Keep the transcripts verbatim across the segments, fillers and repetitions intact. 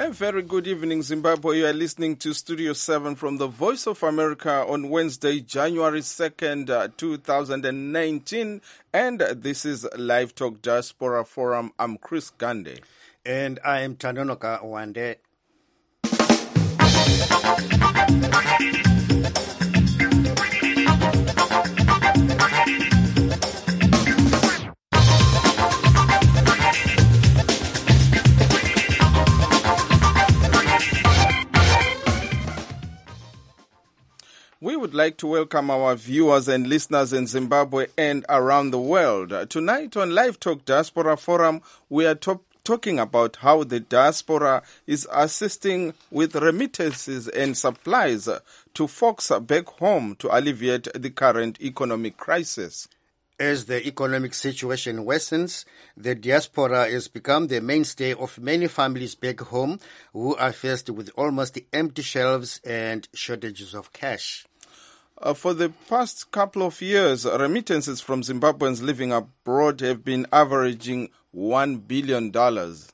A very good evening, Zimbabwe. You are listening to Studio seven from the Voice of America on Wednesday, January second, uh, two thousand nineteen. And this is Live Talk Diaspora Forum. I'm Chris Gande. And I am Tanonoka Wande. We would like to welcome our viewers and listeners in Zimbabwe and around the world. Tonight on Live Talk Diaspora Forum, we are to- talking about how the diaspora is assisting with remittances and supplies to folks back home to alleviate the current economic crisis. As the economic situation worsens, the diaspora has become the mainstay of many families back home who are faced with almost empty shelves and shortages of cash. Uh, for the past couple of years, remittances from Zimbabweans living abroad have been averaging one billion dollars.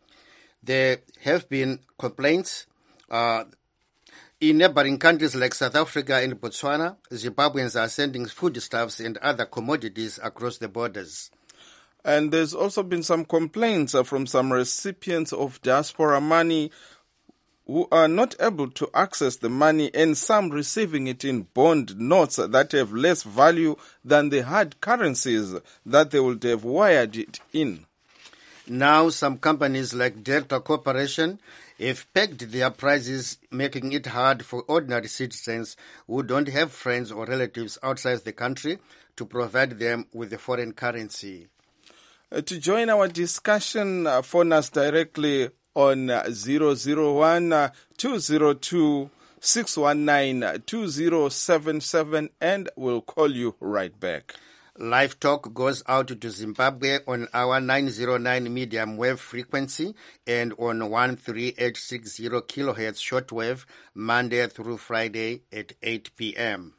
There have been complaints uh, in neighboring countries like South Africa and Botswana. Zimbabweans are sending foodstuffs and other commodities across the borders. And there's also been some complaints uh, from some recipients of diaspora money who are not able to access the money, and some receiving it in bond notes that have less value than the hard currencies that they would have wired it in. Now some companies like Delta Corporation have pegged their prices, making it hard for ordinary citizens who don't have friends or relatives outside the country to provide them with the foreign currency. Uh, to join our discussion, uh, phone us directly on uh, zero zero one, uh, two zero two, six one nine, two zero seven seven, and we'll call you right back. Live Talk goes out to Zimbabwe on our nine oh nine medium wave frequency and on one three eight six zero kilohertz shortwave Monday through Friday at eight p.m.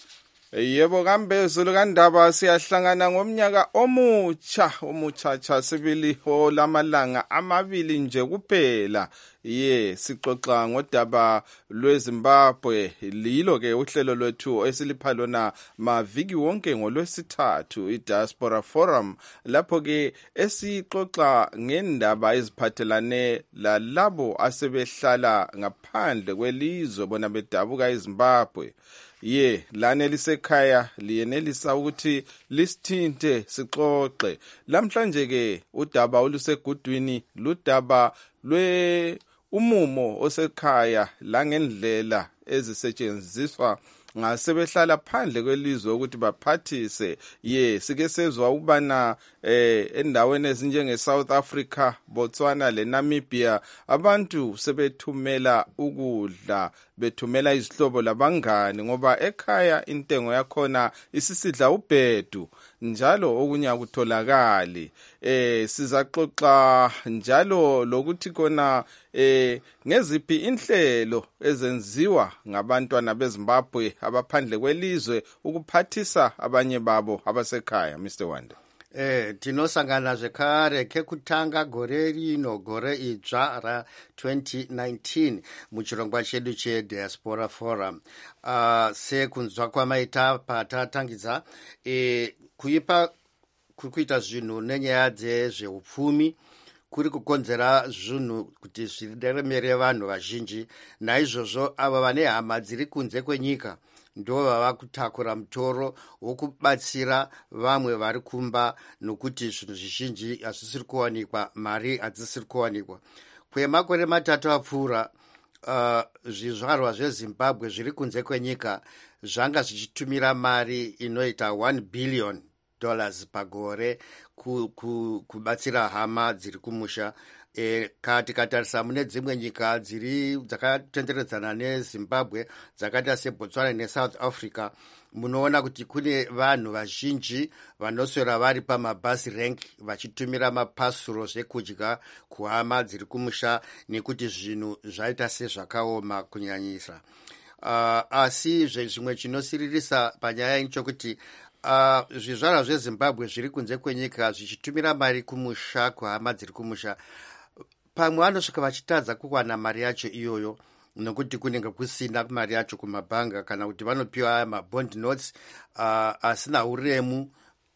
Yebo kambe zulu kandaba siyahlangana ngomnyaka omutsha omutshatsha sibili olamalanga amabili nje kuphela. Ye sixoxa ngodaba lweZimbabwe, lilo ke uhlelo lwethu esilipha lona maviki wonke ngolwesithathu iDiaspora Forum, lapho ke esixoxa ngendaba eziphathelane lalabo asebehlala ngaphandle kwelizwe bona bedabuka eZimbabwe. Ye lana lisekhaya liyenelisa ukuthi lisithinte sixoxe. Lamhlanje ke udaba olusegudwini ludaba lwe umumo osekhaya langendlela ezisetshenziswa ngasebehlala phandle kwelizwe ukuthi baphathise. Ye sike sezwa ukubana eh endaweni ezinjenge South Africa, Botswana le Namibia abantu sebethumela ukudla, bethumela izihlobo labangani ngoba ekhaya intengo yakhona isisidla ubhedu njalo okunye akutholakali. Eh sizaxoxa njalo lokuthi kona eh ngeziphi inhlelo ezenziwa ngabantwana beZimbabwe abaphandle kwelizwe ukuphathisa abanye babo abasekhaya. Mister Wande. Eh tinosangana zvekare kekutanga gore rino gore idzva ra twenty nineteen muchirongwa chedu cheDiaspora Forum. Uh, sekunzwa kwamaita patatangidza eh kuipa kurikuita zvinhu nenyaya dzezveupfumi kuri kukonzera zvinhu kuti zviremere vanhu vazhinji. Naizvozvo ava vane hama dziri kunze kwenyika ndo vava kutakura mutoro wokubatsira vamwe vari kumba nokuti zvinhu zvizhinji hazvisiri kuwanikwa, mari hadzisiri kuwanikwa. Kwemakore matatu apfuura uh, zvizvarwa zveZimbabwe zviri kunze kwenyika zvanga zvichitumira mari inoita one billion dollars pagore ku, ku, kubatsira hama dziri kumusha. E, kati katarisa mune dzimwe nyika dziri dzakatenderedzana neZimbabwe dzakaita seBotswana neSouth Africa, munoona kuti kune vanhu vazhinji vanoswera vari pamabhasi rank vachitumira mapasuro zvekudya kuhama dziri kumusha nekuti zvinhu zvaita sezvakaoma kunyanyisa. Uh, asi zvimwe chinosiririsa panyaya inchokuti uh, zvizvarwa zveZimbabwe zviri kunze kwenyika zvichitumira mari kumusha kuhama dziri kumusha pamwe vanosvika vachitadza kuwana mari yacho iyoyo nokuti kunenge kusina mari yacho kumabhanga, kana kuti vanopiwa mabond notes uh, asina uremu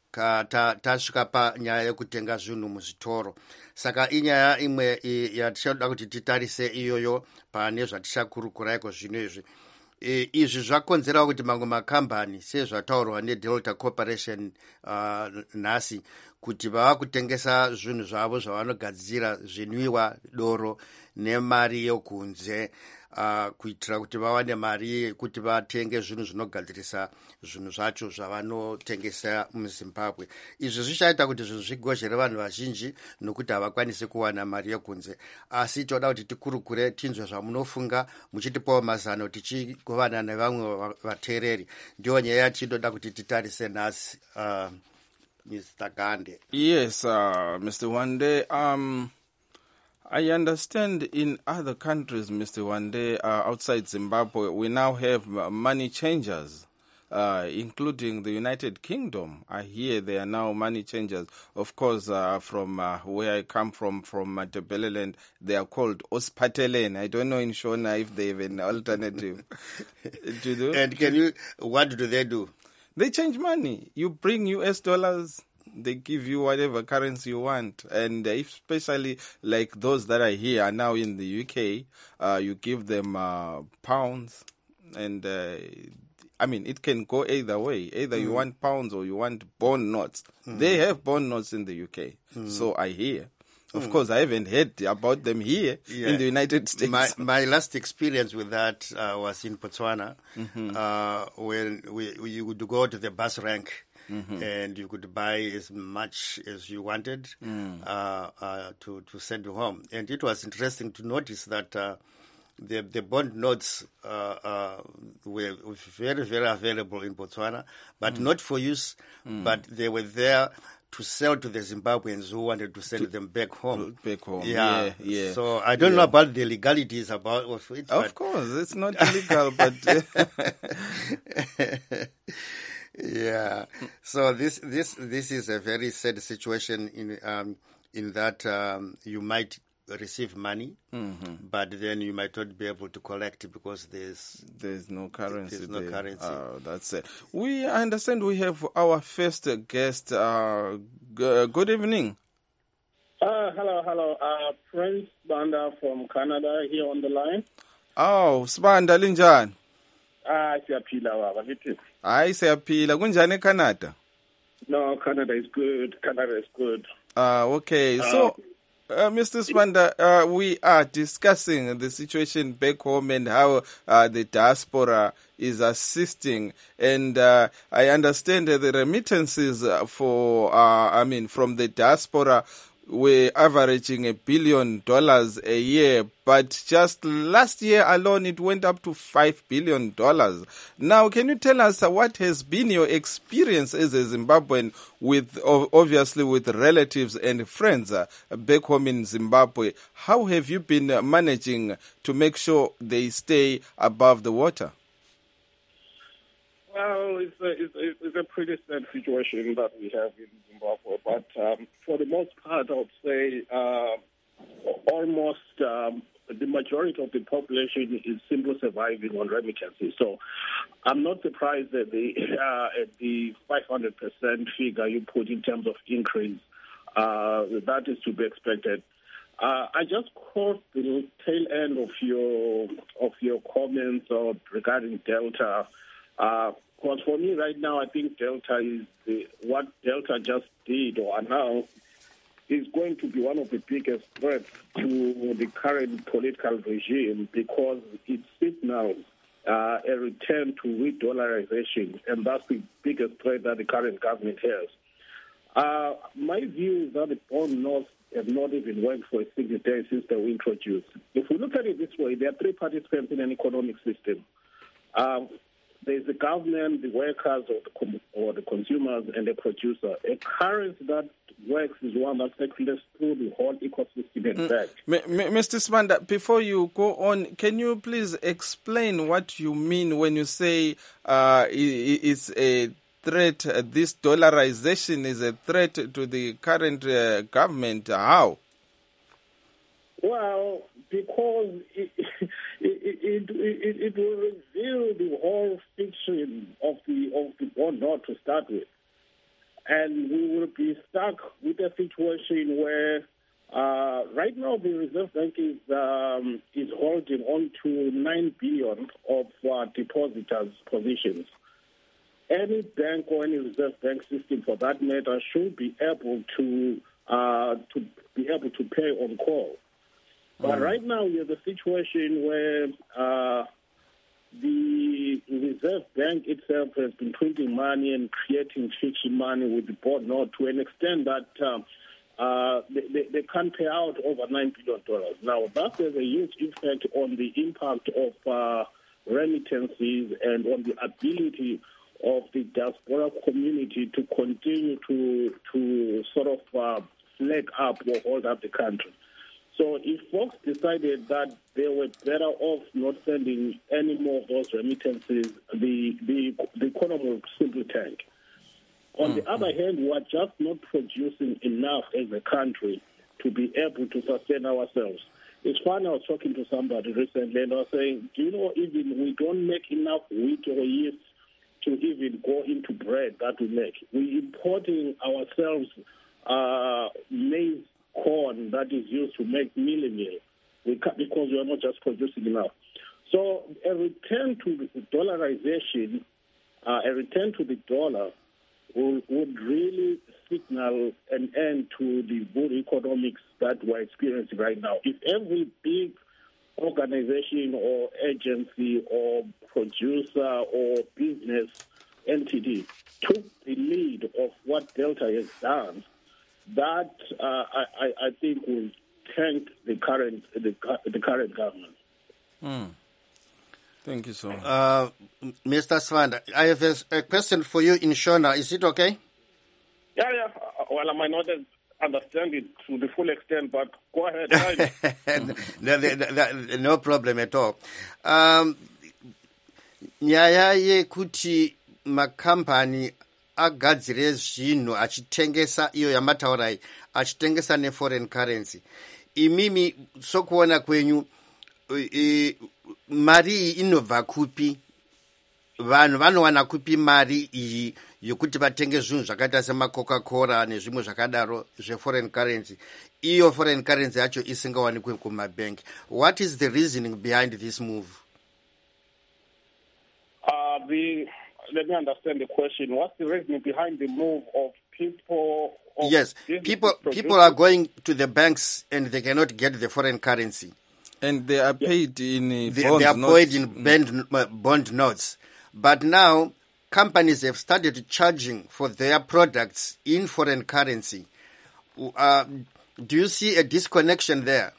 tasvika panyaya yekutenga zvinhu muzvitoro. Saka inyaya imwe yatichada kuti titarise iyoyo pane zvatichakurukuraiko zvino izvi. E, izvi zvakonzera kuti mamwe makambani sezvataurwa neDelta Corporation uh, nhasi kuti vava kutengesa zvinhu zvavo zvavanogadzira zvinwiwa, doro nemari yokunze uh, kuitira kuti vawane mari kuti vatenge zvinhu zvinogadzirisa zvinhu zvacho zvavanotengesa muZimbabwe. Izvi zvichaita kuti zvinhu zvigozhere vanhu vazhinji nokuti havakwanisi kuwana mari yokunze. Asi toda kuti tikurukure tinzwe zvamunofunga, muchitipawo mazano tichigovana nevamwe vateereri. Ndiyo nyaya yatinoda kuti titarise nhasi, uh, Mister Gande. Yes, uh, Mister Wande. Um, I understand in other countries, Mister Wande, uh, outside Zimbabwe, we now have money changers, uh, including the United Kingdom. I hear they are now money changers. Of course, uh, from uh, where I come from, from Matabeleland, they are called Ospatelen. I don't know in Shona if they have an alternative. Do you? And can you, what do they do? They change money. You bring U S dollars, they give you whatever currency you want. And especially like those that are here are now in the U K, uh, you give them uh, pounds. And uh, I mean, it can go either way. Either mm. you want pounds or you want bond notes. Mm. They have bond notes in the U K. Mm. So I hear. Of mm. course, I haven't heard about them here yeah. in the United States. My, my last experience with that uh, was in Botswana, mm-hmm. uh, when we, we, you would go to the bus rank mm-hmm. and you could buy as much as you wanted mm. uh, uh, to, to send home. And it was interesting to notice that uh, the, the bond notes uh, uh, were very, very available in Botswana, but mm. not for use, mm. but they were there to sell to the Zimbabweans who wanted to send to, them back home. Back home, yeah, yeah. yeah. So I don't yeah. know about the legalities about it. Of course, it's not illegal, but yeah. So this this this is a very sad situation in um in that um you might receive money, mm-hmm. but then you might not be able to collect because there's there's no currency. There's no there. currency. Uh, that's it. We I understand we have our first guest. Uh, g- good evening. Uh, hello, hello. Uh, Prince Banda from Canada here on the line. Oh, Sibanda linjani? Ah, siyaphila baba lithi. Hayi siyaphila. Kunjani eCanada? No, Canada is good. Canada is good. Ah, uh, okay. Uh, so Uh, Mister Sibanda, uh, we are discussing the situation back home and how uh, the diaspora is assisting. And uh, I understand that the remittances for, uh, I mean, from the diaspora were averaging a billion dollars a year, but just last year alone it went up to five billion dollars. Now, can you tell us uh, what has been your experience as a Zimbabwean with, obviously, with relatives and friends uh, back home in Zimbabwe? How have you been uh, managing to make sure they stay above the water? Well, it's a, it's a, it's a pretty sad situation that we have in Zimbabwe, but um, for the most part, I would say uh, almost um, the majority of the population is simply surviving on remittances. So I'm not surprised that the, uh, at the five hundred percent figure you put in terms of increase, uh, that is to be expected. Uh, I just caught the tail end of your of your comments uh, regarding Delta. Uh, Because for me right now, I think Delta is the, what Delta just did or announced is going to be one of the biggest threats to the current political regime because it signals uh, a return to re-dollarization, and that's the biggest threat that the current government has. Uh, my view is that the bond notes have not even worked for a single day since they were introduced. If we look at it this way, there are three participants in an economic system. Um, There's the government, the workers, or the, com- or the consumers, and the producer. A currency that works is one that circulates through the whole ecosystem and mm. back. M- M- Mister Sibanda, before you go on, can you please explain what you mean when you say uh, it's a threat, uh, this dollarization is a threat to the current uh, government? How? Well, because it, it, it, it, it will reveal the whole fiction of the of the bond note to start with. And we will be stuck with a situation where uh, right now the Reserve Bank is um, is holding on to nine billion of uh, depositors' positions. Any bank or any Reserve Bank system, for that matter, should be able to uh, to be able to pay on call. But right now, we have a situation where uh, the Reserve Bank itself has been printing money and creating fiction money with the bond note to an extent that uh, uh, they, they can't pay out over nine billion dollars. Now, that has a huge effect on the impact of uh, remittances and on the ability of the diaspora community to continue to, to sort of uh, flag up or hold up the country. So if folks decided that they were better off not sending any more of those remittances, the the, the economy will simply tank. On mm-hmm. the other hand, we are just not producing enough as a country to be able to sustain ourselves. It's funny, I was talking to somebody recently and I was saying, do you know, even we don't make enough wheat or yeast to even go into bread that we make. We're importing ourselves uh, maize corn that is used to make mealie meal we because we are not just producing enough. So a return to dollarization, uh, a return to the dollar will, would really signal an end to the good economics that we're experiencing right now. If every big organization or agency or producer or business entity took the lead of what Delta has done, that uh, I, I think will tank the current the, the current government. Mm. Thank you so much, uh, Mister Swanda. I have a, a question for you in Shona. Is it okay? Yeah, yeah. Well, I might not understand it to the full extent, but go ahead. no, no, no problem at all. Um, nyaya yekuti makambani agadzire zvinhu achitengesa iyo yamataurai achitengesa neforeign currency, imimi sokuona kwenyu e, mari iyi inobva kupi? Vanhu vanowana kupi mari iyi yokuti vatenge zvinhu zvakaita semacoca-cola nezvimwe zvakadaro zveforeign currency, iyo foreign currency yacho isingawanikwe kumabank? What is the reasoning behind this move? Uh, the Let me understand the question. What's the reason behind the move of people? Of yes, people people are going to the banks and they cannot get the foreign currency. And they are paid yeah. in uh, they, bonds. They are notes. paid in bond, uh, bond notes. But now companies have started charging for their products in foreign currency. Uh, do you see a disconnection there?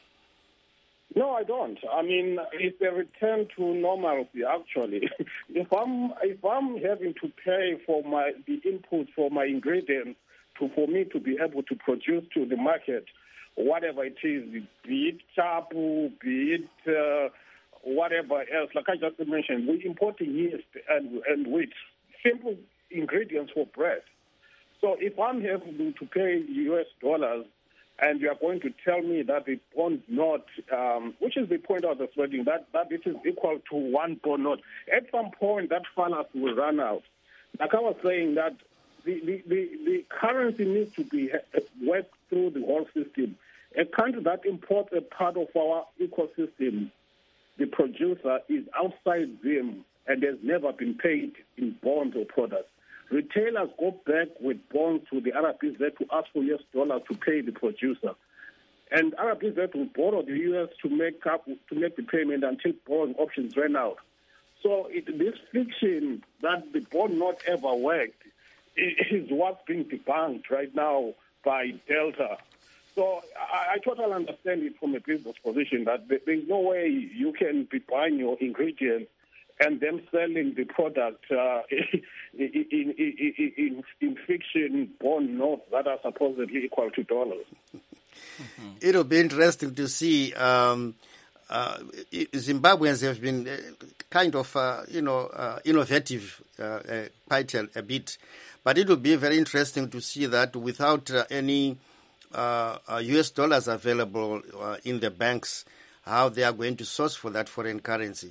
No, I don't. I mean, it's a return to normalcy, actually. if I'm if I'm having to pay for my the inputs for my ingredients to for me to be able to produce to the market, whatever it is, be it chapu, be it uh, whatever else, like I just mentioned, we're importing yeast and, and wheat, simple ingredients for bread. So if I'm having to pay U S dollars, and you are going to tell me that the bond note, um, which is the point of the spreading, that, that it is equal to one bond note. At some point, that fallacy will run out. Like I was saying, that the, the, the, the currency needs to be worked through the whole system. A country that imports a part of our ecosystem, the producer is outside them and has never been paid in bonds or products. Retailers go back with bonds to the R R B Z to ask for U S dollars to pay the producer. And R R B Z will borrow the U S to make up to make the payment until borrowing options ran out. So it, this fiction that the bond not ever worked is what's being debunked right now by Delta. So I, I totally understand it from a business position that there's no way you can be buying your ingredients and them selling the product uh, in, in, in, in, in fiction bond notes that are supposedly equal to dollars. Mm-hmm. It'll be interesting to see. Um, uh, Zimbabweans have been uh, kind of, uh, you know, uh, innovative uh, uh, quite a, a bit. But it will be very interesting to see that without uh, any uh, uh, U S dollars available uh, in the banks, how they are going to source for that foreign currency?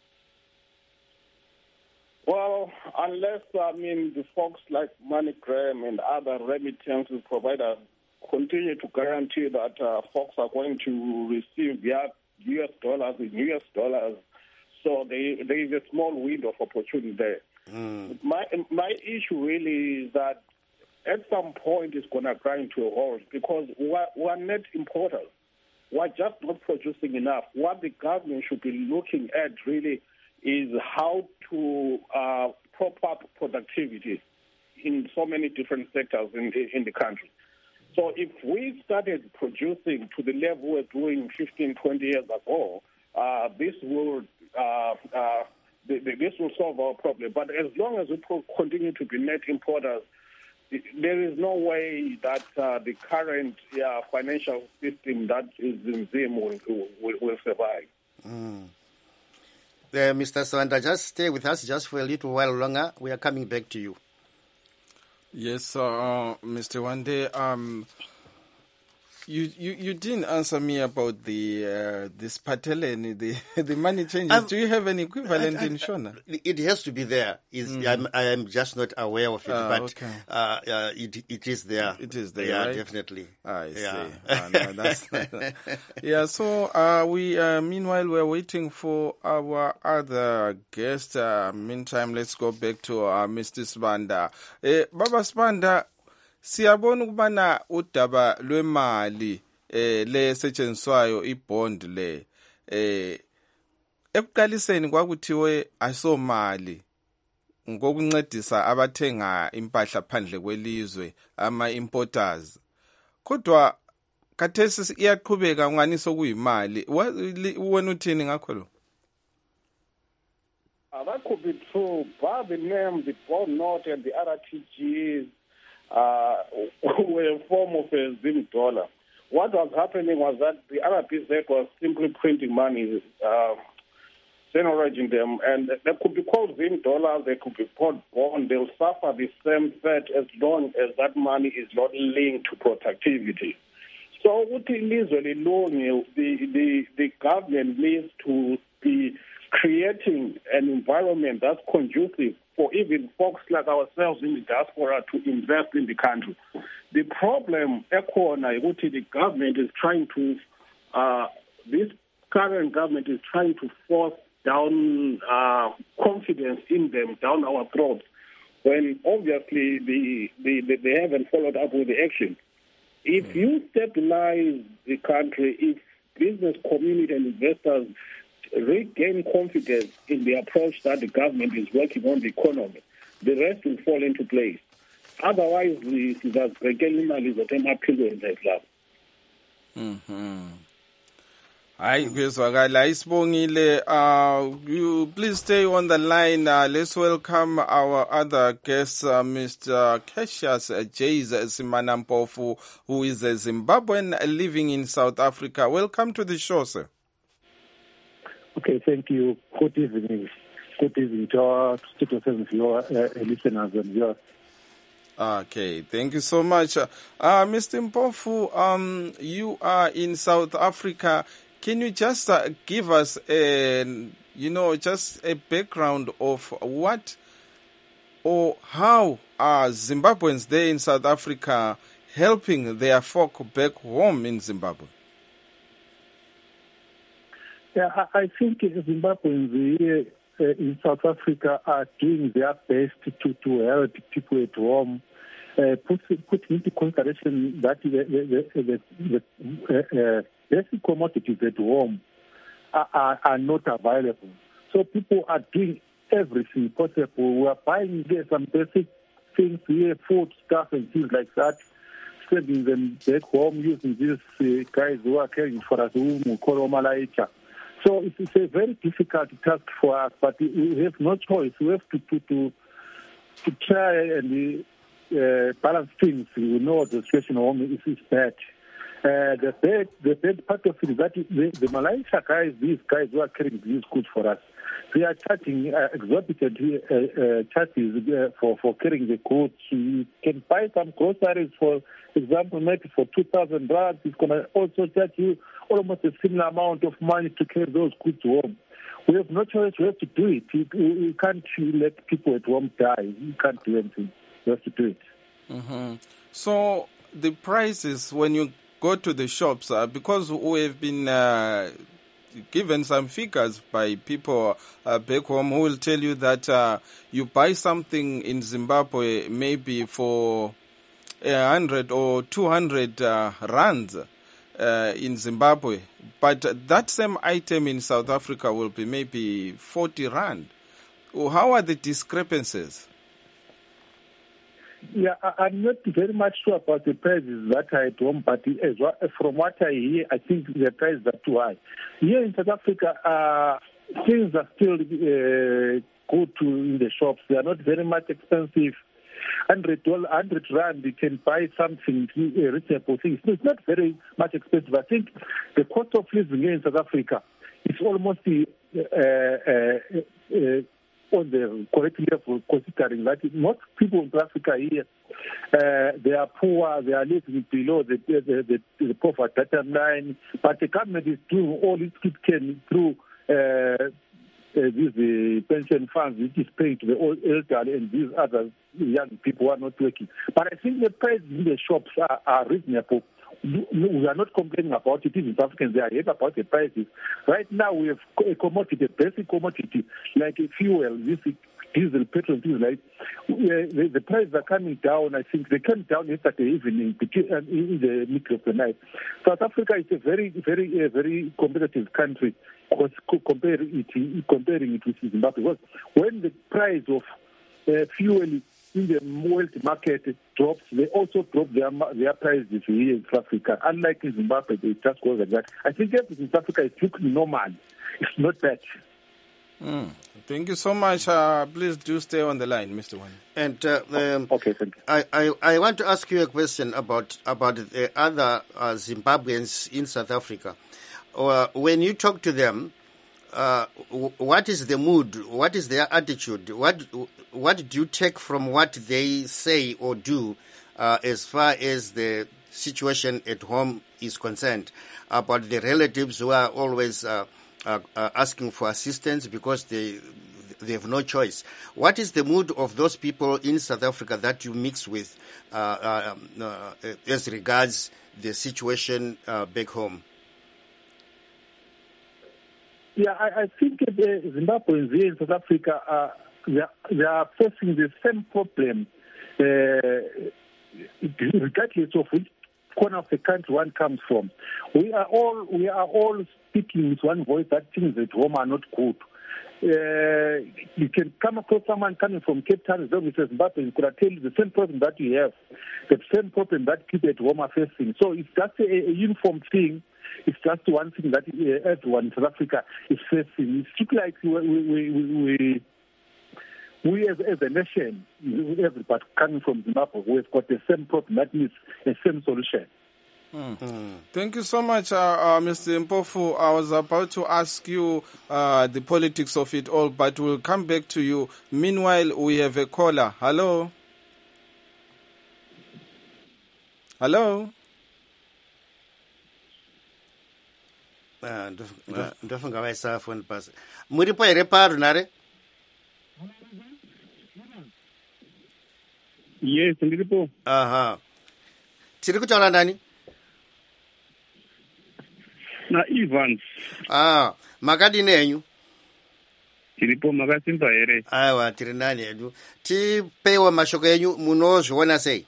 Well, unless, I mean, the folks like MoneyGram and other remittances providers continue to guarantee that uh, folks are going to receive their U S dollars in U S dollars, so they, there is a small window of opportunity there. Mm. My my issue really is that at some point it's going to grind to a halt because we're, we're net importers. We're just not producing enough. What the government should be looking at really is how to uh, prop up productivity in so many different sectors in, in the country. So if we started producing to the level we were doing fifteen, twenty years ago, uh, this will uh, uh, this will solve our problem. But as long as we continue to be net importers, there is no way that uh, the current uh, financial system that is in Zim will, will, will survive. Mm. Uh, Mister Swanda, just stay with us just for a little while longer. We are coming back to you. Yes, uh, Mister Wande, um, you, you you didn't answer me about the uh, this Pateleni, the the money changes. Um, Do you have an equivalent I, I, in Shona? It has to be there. Mm. I'm, I am just not aware of it, uh, but okay. uh, uh, it it is there. It is there, yeah, right? Definitely. I yeah. see. uh, no, that's not, yeah. So uh, we uh, meanwhile we're waiting for our other guest. Uh, meantime, let's go back to uh, Mister Sibanda. Uh, Baba Sibanda. Siyabona ukubana udaba lwemali eh lesetshenziswayo ibond le eh ekuqaliseni kwakuthiwe asomali ngokuncedisa abathenga impahla phandle kwelizwe ama importers kodwa kathesi iyaqhubeka ngani sokuyimali wena uthini ngakho lo? That could be true, but the name, the bond note and the R T Gs Uh, were a form of a Zim dollar. What was happening was that the R B Z was simply printing money, uh, generating them, and they could be called Zim dollars, they could be called bond. They'll suffer the same fate as long as that money is not linked to productivity. So, the, the, the government needs to be creating an environment that's conducive for even folks like ourselves in the diaspora to invest in the country. The problem, Ekona, the government is trying to, uh, this current government is trying to force down uh, confidence in them, down our throats, when obviously the, the, the, they haven't followed up with the action. If mm. you stabilize the country, if business community and investors regain confidence in the approach that the government is working on the economy, the rest will fall into place. Otherwise, the imali zothemaphilo endlela. Mhm. Hayi kwezwakala isibongile. Uh, you please stay on the line. Uh, let's welcome our other guest, uh, Mister Cassius Jays Simanampofu, who is a Zimbabwean living in South Africa. Welcome to the show, sir. Okay, thank you. Good evening. Good evening to our Studio seven viewer, uh, listeners and viewers. Okay, thank you so much. Uh, Mister Mpofu, um, you are in South Africa. Can you just uh, give us, a, you know, just a background of what or how are Zimbabweans there in South Africa helping their folk back home in Zimbabwe? Yeah, I think Zimbabweans here uh, in South Africa are doing their best to, to help people at home, uh, put, put into consideration that the, the, the, the, the uh, basic commodities at home are, are, are not available. So people are doing everything possible. We are buying here some basic things here, food, stuff and things like that, sending them back home using these uh, guys who are caring for us, whom we call Omalaita. So it's a very difficult task for us, but we have no choice. We have to to to, to try and uh, balance things. We know the situation at home is, is bad. Uh, the bad, the bad part of it is that the, the Malaysia guys, these guys who are carrying these goods for us, they are charging uh, exorbitant uh, uh, charges uh, for, for carrying the goods. You can buy some groceries, for example, maybe for two thousand rands. It's going to also charge you almost a similar amount of money to carry those goods home. We have no choice. We have to do it. You, you can't let people at home die. You can't do anything. You have to do it. Mm-hmm. So the prices, when you go to the shops, uh, because we have been uh, given some figures by people uh, back home who will tell you that uh, you buy something in Zimbabwe maybe for a hundred or two hundred uh, rands uh, in Zimbabwe, but that same item in South Africa will be maybe forty rand. How are the discrepancies? Yeah, I, I'm not very much sure about the prices that are at home, but as well, from what I hear, I think the prices are too high. Here in South Africa, uh, things are still uh, good to in the shops. They are not very much expensive. one hundred rand, you can buy something, a reasonable thing. It's not very much expensive. I think the cost of living here in South Africa is almost uh, uh, uh, on the correct level, considering that most people in South Africa here, uh, they are poor, they are living below the the, the, the poverty line, but the government is doing all it can through uh, uh, these uh, pension funds, which is paying to the old elderly and these other young people who are not working. But I think the prices in the shops are, are reasonable. We are not complaining about it. Even South Africans, they are happy about the prices. Right now, we have a commodity, a basic commodity, like a fuel, this diesel, petrol, things like the, the prices are coming down. I think they came down yesterday evening in the middle of the night. South Africa is a very, very, uh, very competitive country comparing it, comparing it with Zimbabwe. Because when the price of uh, fuel in the world market drops, they also drop their their prices here in South Africa. Unlike in Zimbabwe, they just go like that. I think everything in South Africa is looking normal. It's not bad. Mm. Thank you so much. Uh, please do stay on the line, Mister Wani. And uh, um, okay, thank you. I, I, I want to ask you a question about about the other uh, Zimbabweans in South Africa. Uh, when you talk to them, uh, what is the mood? What is their attitude? What what do you take from what they say or do uh, as far as the situation at home is concerned, about the relatives who are always uh, uh, uh, asking for assistance because they they have no choice? What is the mood of those people in South Africa that you mix with uh, uh, uh, as regards the situation uh, back home? Yeah, I, I think the Zimbabweans here in South Africa are they are, they are facing the same problem, uh, regardless of which corner of the country one comes from. We are all we are all speaking with one voice that things at home are not good. Uh, you can come across someone coming from Cape Town, as long as Zimbabwe, could tell you the same problem that you have, the same problem that people at home are facing. So it's just a, a uniform thing. It's just one thing that uh, everyone in South Africa is facing. It's like we we we, we, we as, as a nation, everybody coming from Zimbabwe, we've got the same problem. That means the same solution. Mm. Mm. Thank you so much, uh, uh, Mister Mpofu. I was about to ask you uh, the politics of it all, but we'll come back to you. Meanwhile, we have a caller. Hello? Hello? ndofunga vaisafoni pasi. Muripo here paro nare? Yes, ndiripo. Aha. Tiri kutaura nani? Na Evans. Ah, makadini enyu? Tiripo makasimba here. Aiwa, tiri nani edu. Tipewa mashoko enyu munozviona sei?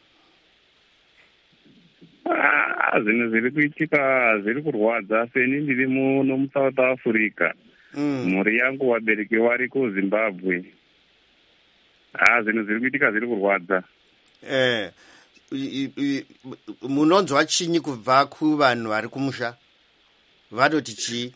Ah, zvinhu zviri kuitika zviri kurwadza seni ndiri muno muSouth Africa. Mm. Mhuri yangu wabereki vari kuZimbabwe. Ah, zvinhu zviri kuitika zviri kurwadza. Eh, munonzwa chinyi kubva kuvanhu vari kumusha? Vanoti chii?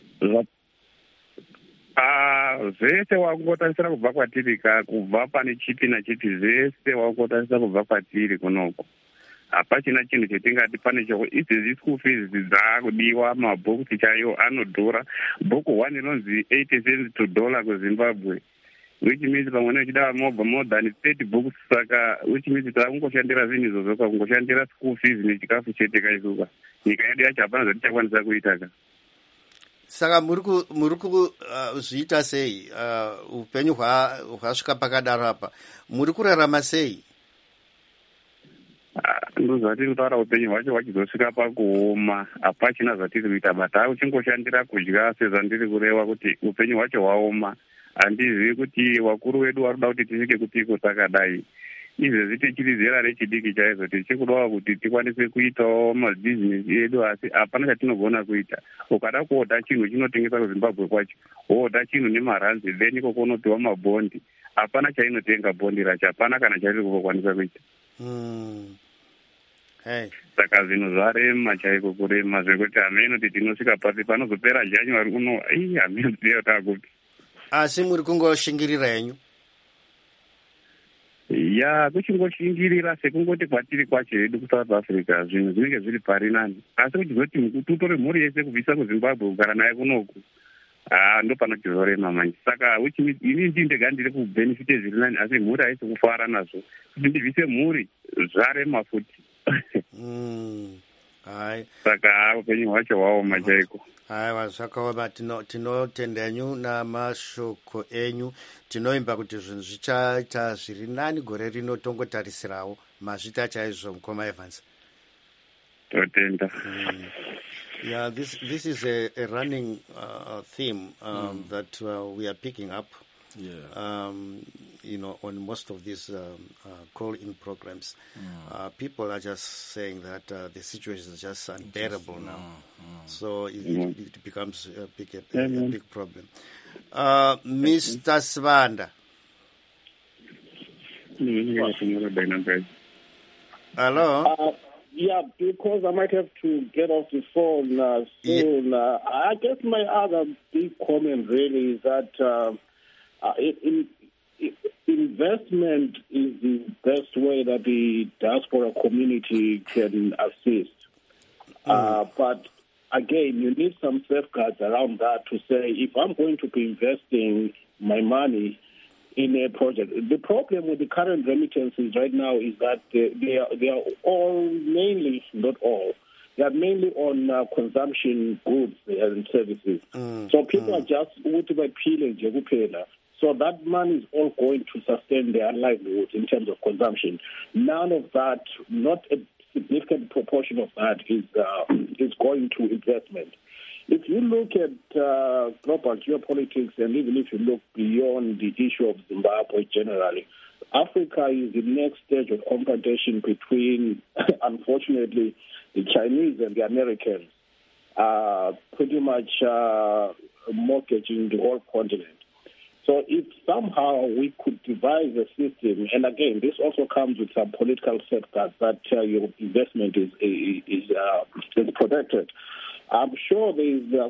Ah, zvese wakungotarisira kubva kwatiri ka kubva pane chipi nachipi zvese wakungotarisira kubva kwatiri kunoko. hapachina chinhu chetingati pane choko idzidzi school fees dzaakudiwa, mabhuku chaiwo anodhura. Bhuku one inonzi eighty cents to dollar kuZimbabwe, which means pamwe nechida more more than thirty books. Saka which means taakungoshandira zvinhu izvozvo kakungoshandira school fees nechikafu chete kaisuka. Nyika yedu yacho hapana zvatichakwanisa kuita ka. Saka muri kuzviita sei upenyu hwasvika pakadaro apa, muri kurarama sei? Ndozvatiri kutaura upenyu hwacho hwachizosvika pakuoma, hapachina zvatiri kuita, but takuchingoshandira kudya sezvandiri kureva kuti upenyu hwacho hwaoma. Handizivi kuti vakuru vedu vari kuda kuti tisvike kutiko takadai. Izvezvi tichiri zera rechidiki chaizvo, tichikudawo kuti tikwanise kuitawo mabhizinesi edu, asi hapana chatinogona kuita. Ukada kuoda chinhu chinotengesa kuZimbabwe kwacho, woda chinhu nemaranzi, then ikoko unopiwa mabhondi. Hapana chainotenga bhondi racho, hapana kana chairi kukwanisa kuita. Mm. Hey. Saka zvinhu zvarema chaiko kurema zvekuti hamenoti tinosvika pasi panozopera January uno, ai hamenoti takupi. Asi muri kungoshingirira henyu? Ya, kuchingoshingirira sekungoti kwatiri kwacho hedu kuSouth Africa, zvinhu zvinenge zviri pari nani. Asi kuchizoti tutore mhuri yese kubvisa kuZimbabwe kugara naye kunoku, ah, ndo panochizorema manje. Saka ini ndindega ndiri kubenefite zviri nani, asi mhuri haisi kufara nazvo. Kuti ndibvise mhuri zvarema futi. Mm. Hai. Saka upenyu hwacho hwaoma chaiko. Haiwa, zvakaoma. Tinotenda henyu namashoko enyu. Tinoimba kuti zvinhu zvichaita zviri nani gore rino, tongotarisirawo mazvita chaizvo, mukoma Evans. Totenda. Mm. Yeah, this this is a, a running uh, theme um, mm. that uh, we are picking up. Yeah. Um, you know, on most of these um, uh, call-in programs, mm. uh, people are just saying that uh, the situation is just unbearable just, now. Mm, mm. So it, mm. it, it becomes a big, a, a, a big problem. Uh, Mister Sibanda. Hello? Uh, yeah, because I might have to get off the phone uh, soon. Yeah. Uh, I guess my other big comment really is that uh, uh, in, in, investment is the best way that the diaspora community can assist. Mm. Uh, but again, you need some safeguards around that to say, if I'm going to be investing my money in a project, the problem with the current remittances right now is that they, they, are, they are all mainly, not all, they are mainly on uh, consumption goods and services. Mm. So people mm. are just paying. So that money is all going to sustain their livelihood in terms of consumption. None of that, not a significant proportion of that, is uh, is going to investment. If you look at uh, global geopolitics, and even if you look beyond the issue of Zimbabwe generally, Africa is the next stage of confrontation between, unfortunately, the Chinese and the Americans, uh, pretty much uh, mortgaging the whole continent. So if somehow we could devise a system, and again, this also comes with some political safeguards that uh, your investment is is uh, is protected. I'm sure there's uh,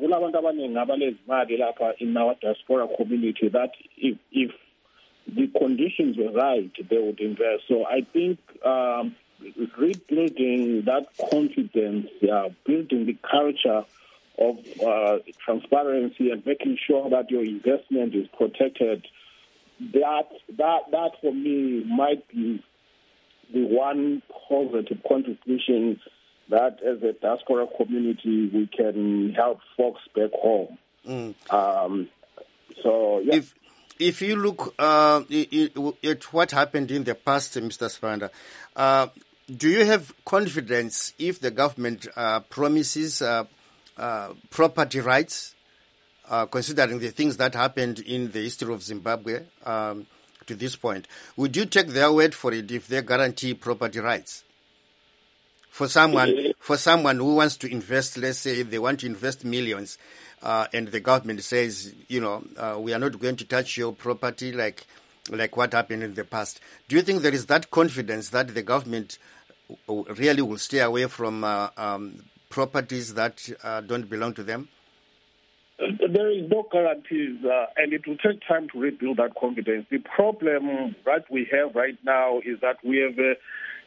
in our diaspora community that if if the conditions were right, they would invest. So I think um, rebuilding that confidence, uh, building the culture of uh, transparency and making sure that your investment is protected, that that that for me might be the one positive contribution that as a diaspora community we can help folks back home. Mm. Um, so yeah. If if you look uh, at what happened in the past, Mister Sibanda, uh, do you have confidence if the government uh, promises uh, Uh, property rights, uh, considering the things that happened in the history of Zimbabwe um, to this point? Would you take their word for it if they guarantee property rights for someone for someone who wants to invest? Let's say they want to invest millions, uh, and the government says, you know, uh, we are not going to touch your property like like what happened in the past. Do you think there is that confidence that the government really will stay away from Uh, um, properties that uh, don't belong to them? There is no guarantees, uh, and it will take time to rebuild that confidence. The problem that we have right now is that we have a,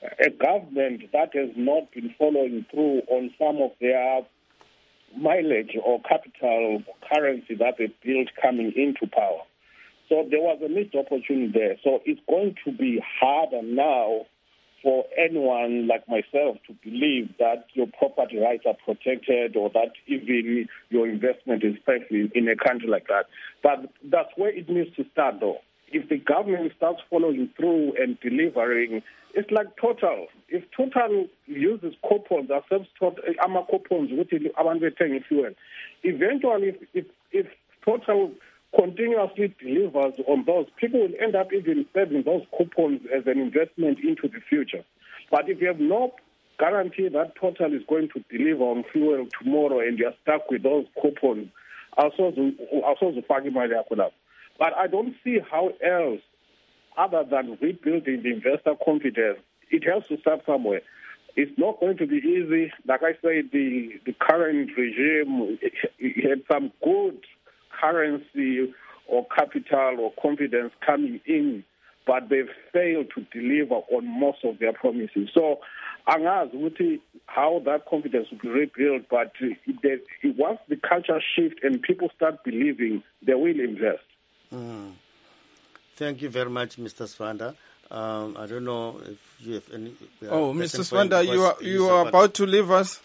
a government that has not been following through on some of their mileage or capital currency that they built coming into power. So there was a missed opportunity there. So it's going to be harder now for anyone like myself to believe that your property rights are protected or that even your investment is safe in, in a country like that. But that's where it needs to start, though. If the government starts following through and delivering, it's like Total. If Total uses coupons, accepts ama coupons, which is abantu fuel, eventually, if, if, if Total continuously delivers on those, people will end up even saving those coupons as an investment into the future. But if you have no guarantee that Total is going to deliver on fuel tomorrow and you're stuck with those coupons, also the fucking money. But I don't see how else, other than rebuilding the investor confidence. It has to start somewhere. It's not going to be easy. Like I said, the, the current regime it had some good currency or capital or confidence coming in, but they've failed to deliver on most of their promises. So, angazi how that confidence will be rebuilt, but they, once the culture shifts and people start believing, they will invest. Mm. Thank you very much, Mister Sifanda. Um, I don't know if you have any... Uh, oh, Mister Sifanda, you are, you are about to leave us?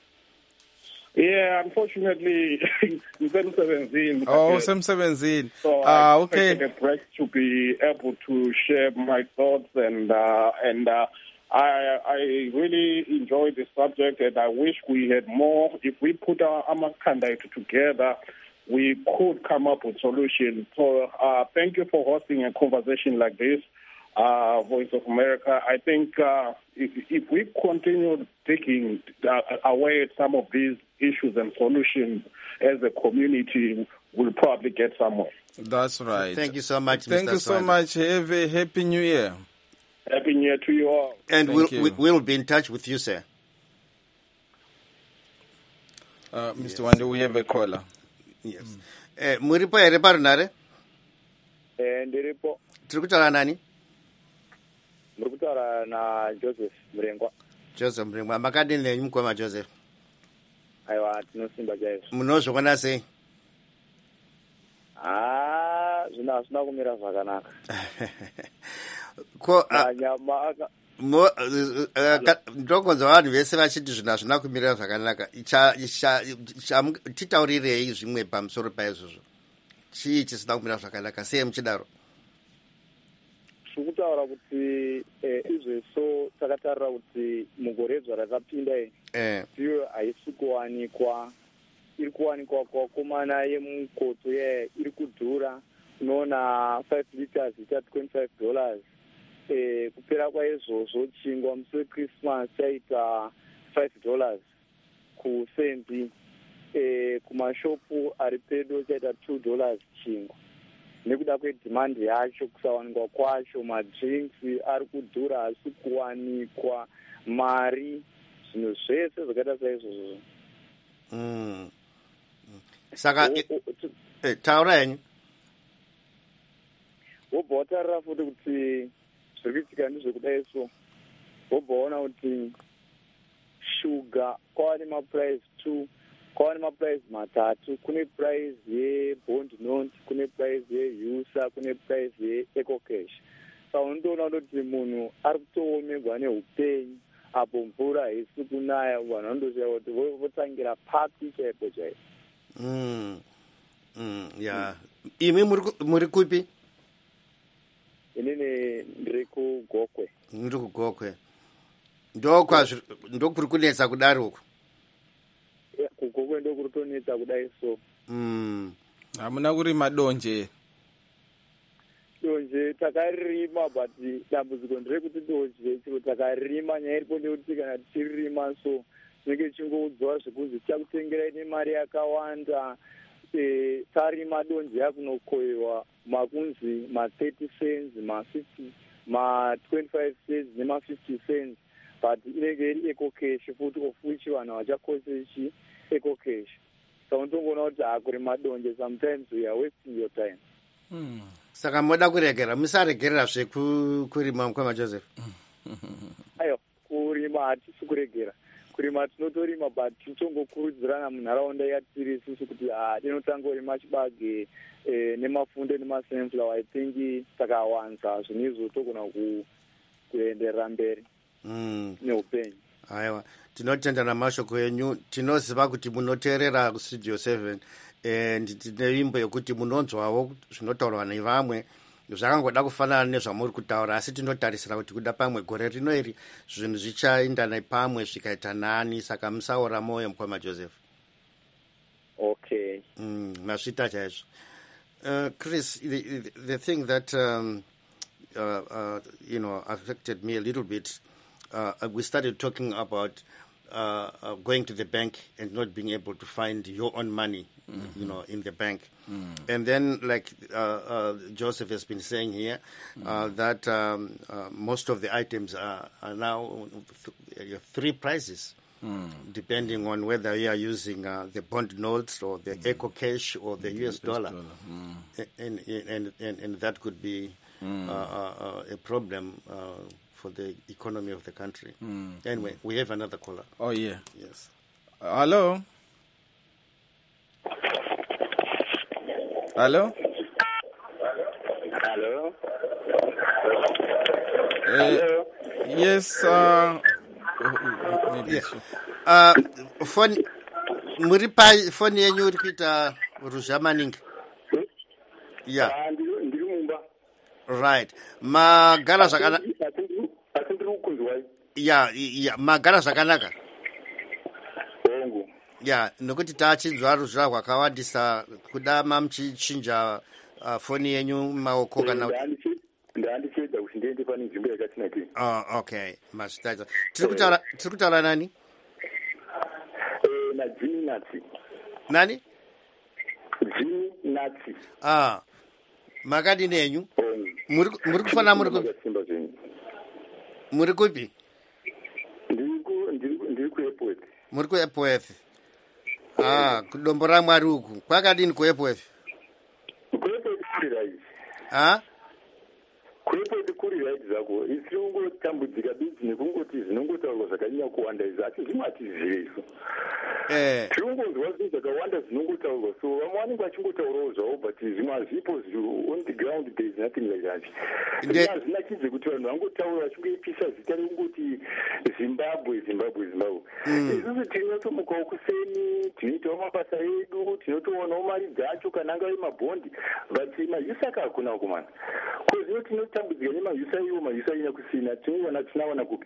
Yeah, unfortunately, seven seventeen. Oh, seven seventeen. So uh, I okay. take a break to be able to share my thoughts, and uh, and uh, I I really enjoy this subject, and I wish we had more. If we put our Amakanda together, we could come up with solutions. So uh, thank you for hosting a conversation like this. Uh, Voice of America. I think uh, if, if we continue taking uh, away some of these issues and solutions as a community, we'll probably get somewhere. That's right. Thank you so much, Thank Mister you so Sifanda. much. Have a happy New Year. Happy New Year to you all. And Thank we'll, you. we, we'll be in touch with you, sir. Uh, Mister Yes. Wande, we have a caller. Yes. Mm. Eh, muripo ere parunare? Eh, ndiripo. Tiri kutaura nani? Muri kutaura na Joseph Murengwa. Joseph Murengwa. Makadini nenyu mukoma Joseph? Aiwa, tinosimba chaizvo. Munozvikona sei? Ah, zvino hazvina kumira zvakanaka. Ko manyama aka ndokonzwa vanhu vese vachiti zvinhu hazvina kumira zvakanaka. Titaurirei zvimwe pamusoro paizvozvo. Chii chisina kumira zvakanaka? Sei muchidaro? tiri kutaura kuti izveso takatarira kuti mugoredzwa rakapinda ndiyo haisi kuwanikwa, iri kuwanikwa kwakomana yemukoto ye iri kudhura. Unoona five liters icha twenty-five dollars. Eh, kupera kwaizvozvo chingwa musi wechristmas chaita five dollars kusendi. Eh, kumashopu ari pedo chaita two dollars chingwa. Nekuda kwedhimandi yacho, kusawanikwa kwacho, madrinks ari kudhura asi kuwanikwa, mari, zvinhu zvese zvakaita saizvozvo. Mm. Saka eh, taura henyu. Wobva watarira futi kuti zviri kuitika ndizvekudai so. Wobva waona kuti shuga kwava nemaprice two, kwava nemaprice matatu. Kune price yebond note, kune price yeUSA, kune price yeEcocash. Saka unondoona kuti munhu ari kutoomerwa neupenyu apo mvura haisi kunaya, vanhu vanondoshayiwa kuti votsangira papi chaipo chaipo. Mm. Mm, yeah. Imi muri kupi? Inini ndiri kuGokwe. Ndiri kuGokwe. Ndokwa ndokuri kunetsa kudaro uko. kuGokwe ndokuri tonetsa kudai so. Mm. Hamuna kurima donje. Donje takarima, but dambudziko nderekuti donje chiro takarima, nyaya iripo ndekuti kana tichirima so tinenge tichingoudzwa zvekuzi tichakutengerai nemari yakawanda. E, tarima donje yakunokoyewa makunzi ma thirty cents, ma fifty, ma twenty-five cents nema fifty cents, but inenge iri Ecocash futi of which vanhu vachakosechi Ecocash. So unotongoona kuti hakurima donje, sometimes we are wasting your time. Mm. Saka moda kuregera, musaregerera zve kurima mukoma Joseph. Ayo, hatisi kuregera kurima, tinotorima but titongokurudzirana munharaunda yatiri isusu kuti ah tinotanga kurima chibage eh, nemafunde nemasunflower. I think takawanza zvinhu izvo togona kuenderera mberi mm. neupenyu. Aiwa, tinotenda namashoko enyu. Tinoziva kuti munoteerera kustudio seven and tine imbo yekuti munonzwawo zvinotaurwa nevamwe zvakangoda kufanana nezvamuri kutaura, asi tinotarisira kuti kuda pamwe gore rino iri zvinhu zvichaenda nepamwe zvikaita nani, saka musaora moyo mukoma Joseph. Okay. Mm, masvita chaizvo. Uh, Chris, the, the, the thing that um, uh, uh, you know affected me a little bit, uh, we started talking about uh, uh, going to the bank and not being able to find your own money, mm-hmm. you know, in the bank. Mm. And then, like uh, uh, Joseph has been saying here, mm. uh, that um, uh, most of the items are, are now th- three prices. Mm. Depending on whether you are using uh, the bond notes or the mm. Eco Cash or the U S dollar, dollar. Mm. And, and, and, and that could be mm. uh, uh, a problem uh, for the economy of the country. Mm. Anyway, we have another caller. Oh, yeah. Yes. Uh, hello? Hello? Hello? Uh, Hello? Yes, uh... Yeah. Uh, phone muri pa phone yenyu uri kuita ruzha maningi. Yeah. Ndiri mumba. Right. Magara zvakanaka. Asindiri kukunzwai. Yeah, yeah, magara zvakanaka. Bongo. Yeah, nokuti tachinzwa ruzha rwakawandisa kuda mamuchichinja uh, phone yenyu maoko kana ndandichedza kuti ndiende pane nzvimbo yakatinakei. Oh, okay. Masitaita. Tiri kutaura tiri kutaura nani? Eh, na Jimmy Natsi. Nani? Jimmy Natsi. Ah. Makadi nenyu? Muri muri kufana muri ku Muri kupi? Ndiri ku ndiri ku airport. Muri ku airport. Ah, kudombo ra Mwari uku. Kwakadini ku airport? Ku airport kuri right. Ah? Kurepo kuri right zako isingo tambudzika business kungoti zvinongotaurwa zvakanyanya kuwanda izvo ati zvimati zvireso eh zvinongonzwa zvinhu zvakawanda zvinongotaurwa so vamwe vanenge vachingotaurawo zvavo but zvimwe hazvipo on the ground there is nothing like that hazvinakidze kuti vanhu vangotaura vachingoipisa zita rekungoti Zimbabwe Zimbabwe Zimbabwe isusu tinotomukawo kuseni tinoitawo mabasa edu tinotoonawo mari dzacho kana angave mabhondi but majusa akakuna kumana kozino tinotambudzika nemajusa iwo majusa ina kusina tinoona tinawana kupi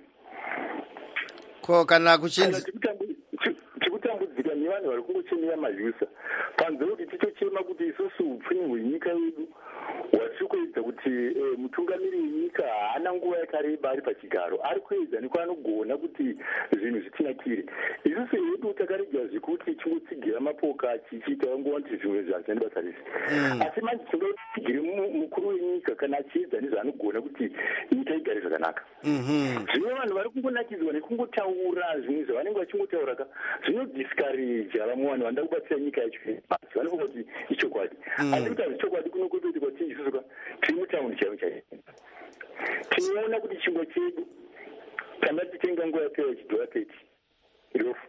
ko kana kuchinzi tikutambudzika nevanhu vari kungochemera majusa panze kuti tichochema kuti isusu upfumi hwenyika yedu hwatiri kuedza kuti mutungamiri wenyika haana nguva yakareba ari pachigaro ari kuedza nekwaanogona kuti zvinhu zvitinakire isusu hedu takarega zvekuti tingotsigira mapoka chichiita vanguva kuti zvimwe zvazvani basa rese asi manje tingatsigire mukuru wenyika kana achiedza nezvaanogona kuti nyika igare zvakanaka zvimwe vanhu vari kungonakidzwa nekungotaura zvimwe zvavanenge vachingotaura ka zvinodiscouragea vamwe vanhu vanoda kubatsira nyika yacho vanofunga kuti ichokwadi asi kuti hazvichokwadi kunokototi kwati isusuka tiri mutaundi chaivo chaivo tinoona kuti chingwa chedu kana titenga nguva yapera chidhora thirty rofu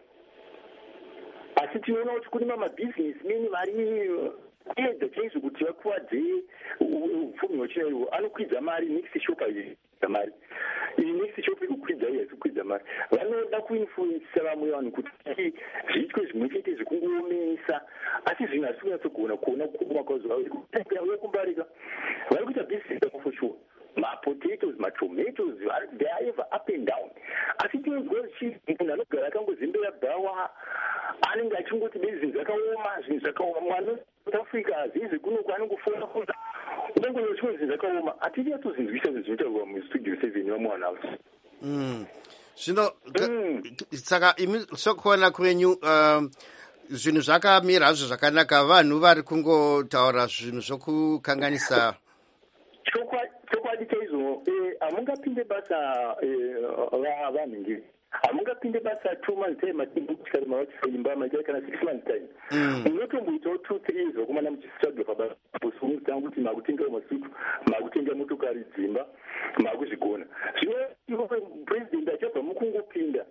asi tinoona kuti kune mamabhizinesi meni vari kuedza chaizvo kuti vakuvadze upfumi hwachinaihwo anokwidza mari next shop aikwidza mari iyi next shop ikukwidza iyi haikukwidza mari vanoda kuinfluensisa vamwe vanhu kuti zviitwe zvimwe chete zvekungoomesa asi zvinhu hazisi kunyatsogona kuona kuoma kwazvo uya kumbarika vari kuita business yavo for sure mapotatoes matomatoes they are ever up and down asi tinonzwa zvichi munhu anogara akangozembera bhawa anenge achingoti dei zvinhu zvakaoma zvinhu zvakaoma mwana South Africa hazizi kunoku anongofona fona unongoona chimwe zvinhu zvakaoma hatiri yatozvinzwisisa zvinhu zvinotaurwa mustudio seven vamwe vanhu avo zvino saka imi sokuona kwenyu zvinhu zvakamira hazvo zvakanaka vanhu vari kungotaura zvinhu zvokukanganisa chokwadi chaizvo hamungapinde basa vanhu hamungapinde basa two months time matimbukutikari mavachisaimba maita kana six months time munotomboitawo two three years vakomana muchistruggle pabasa musitanga kuti makutengawo masutu makutenga motokari dzimba makuzvigona zvino president achabva mukungopinda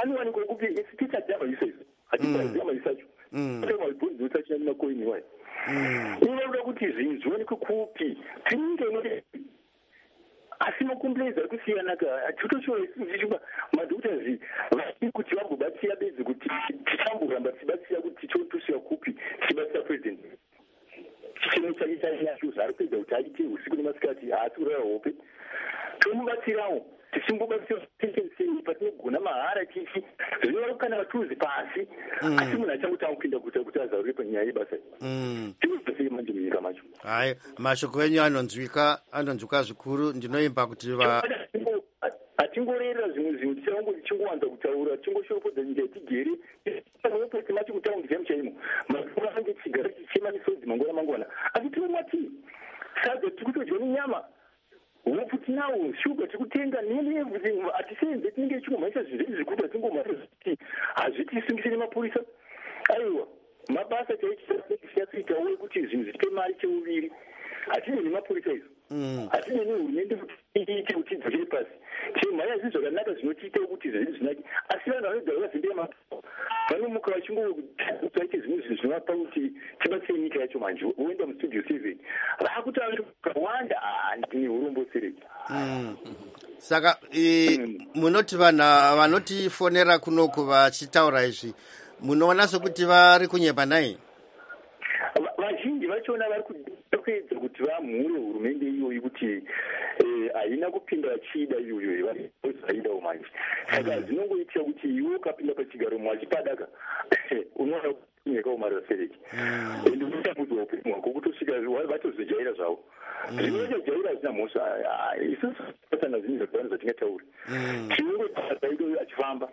anowanikwa kupi isi tichadhamaisa izvo hatiadhamaisa cho mabhonzi utachina makoini wayo inoda kuti zvinhu zvionekwe kupi tinyika inode asi makomplainsi ari kusiyana ka totoshowa isizichima madhoktazi vati kuti vambobatsira bedzi kuti tichamboramba tichibatsira kuti tichotosiya kupi tichibatsira president chino chake chainacho zvaari kuedza kuti aite usiku nemasikati haasi kurara hope tomubatsirawo tichimbobatsira tendensi patinogona mahara tichi zvinova kana maturuzi pasi asi munhu achangotanga kupinda guta kuti azarure panyaya yebasa tiuzasei manje munyika macho. Hai, mashoko enyu anonzwika anonzwika zvikuru. Ndinoimba kuti va atingorera zvimwe zvinhu tichango tichingowanza kutaura tingoshoropodza nyika yetigere pamwepesi macho kutaura ndizvamu chaimo mazuva ange tichigara tichichema misodzi mangwana mangwana asi tinomati sadza tiri kutodya nenyama hopu tinawo shuga tiri kutenga nene hatisenze tinenge tichingomhanyisa zvinhu zvedu zvikuti hatingomhanyisa zviti hazvitisungise nemapurisa aiwa mabasa chaichiakuitawo kuti zvinhu zvipe mari cheuviri hatine nemapurisa izo hatine nehurumende kuti iite kuti dzokere pasi chimhanya zvinhu zvakanaka zvinotiitawo kuti zvedu zvinaki asi vanhu vanodzara vazembera mapo vanomuka vachingotaite zvimwe zvinhu zvinovapa kuti tibatsire nyika yacho manje voenda mustudio seven vaakutaura kakawanda ndine urombosereki. Saka munoti vanhu vanotifonera kunoku vachitaura izvi munoona sokuti vari kunyeba nai? Vazhinji vachona vari kuedza kuti vamhure hurumende iyoyi kuti haina kupinda vachida iyoyo vaidawo manje saka zvinongoitira kuti iwe ukapinda pachigaro mwachipadaka unoona kunyekaomarira sereki ende unotambudzwa upenyu hwako kutosvika vatozojaira zvavo zvinojajaira zvina mhosva isusu pasana zvinhu zvakawanda zvatingatauri tinongotaa idoyo achifamba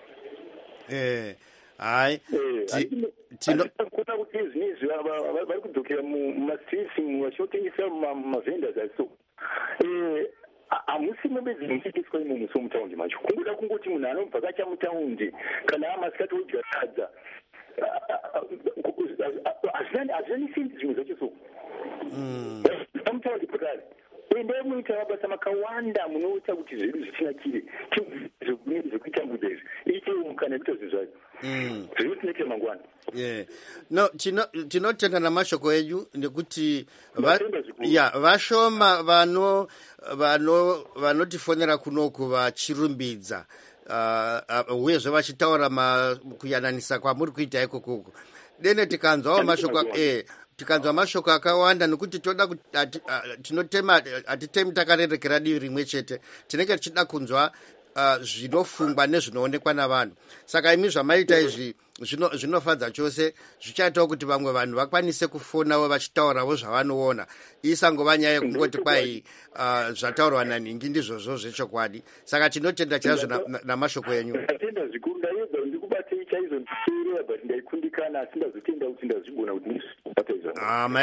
hai tinokona kuti zvinezvi vari kudzokera mumastreets vachotengesa mavhendas aso hamusi mubedzi muchitiswa imomo somutaundi macho kungoda kungoti munhu anobva kacha mutaundi kana amasikati odya sadza hazvianisendi zvimwe zvacho so amutaundi pakare endai muita mabasa makawanda munoita kuti zvedu zvichinakire zvekuitambudza izvi iitewo mukana yekuita zvinhu zvacho zvinotinetira mangwana. No, tinotenda namashoko enyu nekuti ya vashoma vano vano vanotifonera kunoku vachirumbidza uyezve vachitaura kuyananisa kwamuri kuita ikokoko dene tikanzwawo mashoko eh tikanzwa mashoko akawanda nekuti toda tinotema hatitemi takarerekera divi rimwe chete tinenge tichida kunzwa zvinofungwa nezvinoonekwa navanhu saka imi zvamaita izvi zvinofadza chose zvichaitawo kuti vamwe vanhu vakwanise kufonawo vachitaurawo zvavanoona isangova nyaya yekungoti kwai zvataurwa nanhingi ndizvozvo zvechokwadi saka tinotenda chaizvo namashoko enyu. Ndatenda zvikuru ndaedza ndikubatei chaizvo ndichirewa but ndaikundikana asi ndazotenda kuti ndazvigona kuti ndibata izvo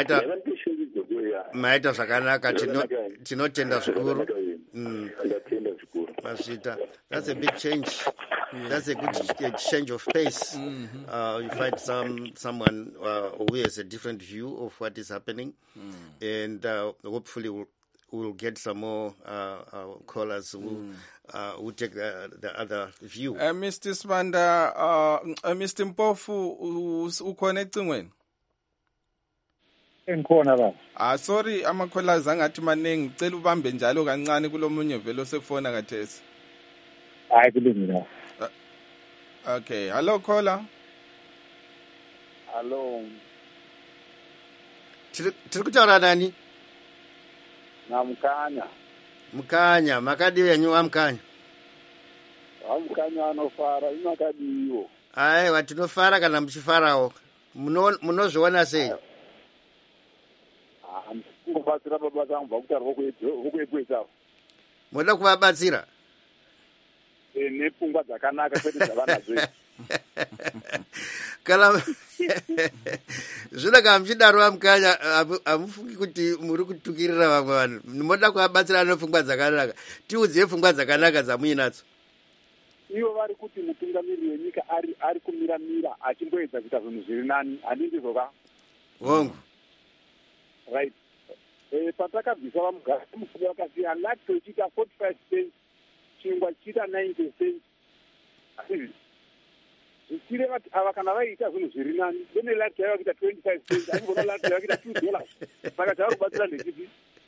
maita zvakanaka tinotenda zvikuru. Ndatenda zvikuru. Masvita, that's a big change. That's a good change of pace. Mm-hmm. Uh, you find some someone uh, who has a different view of what is happening, mm. and uh, hopefully we'll, we'll get some more uh, uh, callers who mm. uh, who take the, the other view. Uh, Mister Sibanda, uh, uh, Mister Mpofu, ukhona ecingweni? Enkhona la. Ah sorry amakholazi angathi maningi ngicela ubambe njalo kancane kulomunye velo sefona kathesi. Hayi kulungile. Okay, hello caller. Hello. Tiri kutaura nani? Na Mkanya. Mkanya, makadi yenyu wa Mkanya. Wa Mkanya anofara, imakadi iwo. Ai, watinofara kana mchifarawo. Muno munozviona sei? Ah, ngobatsira baba zangu vakutara vokuepwesa. Moda kuvabatsira? Eh, nepfungwa dzakanaka kwete dzavanadzo. Kana zvino kana mchidaro amukanya amufungi kuti muri kutukirira vamwe vanhu moda kuvabatsira nepfungwa dzakanaka tiudziye pfungwa dzakanaka dzamuinadzo. Ivo vari kuti mutungamiriri wenyika ari ari kumira-mira achimboedza kuita zvinhu zviri nani handindizoka hongu right. Eh, patakabvisa vamugara mufuda vakasiyana lacto ichiita forty-five cents chingwa chichiita nine cents zvichireva kuti ava kana vaita zvinhu zviri nani done lati yava kuita twenty five cents asi vona lati yava kuita two dollars saka chava kubatsira ndechiti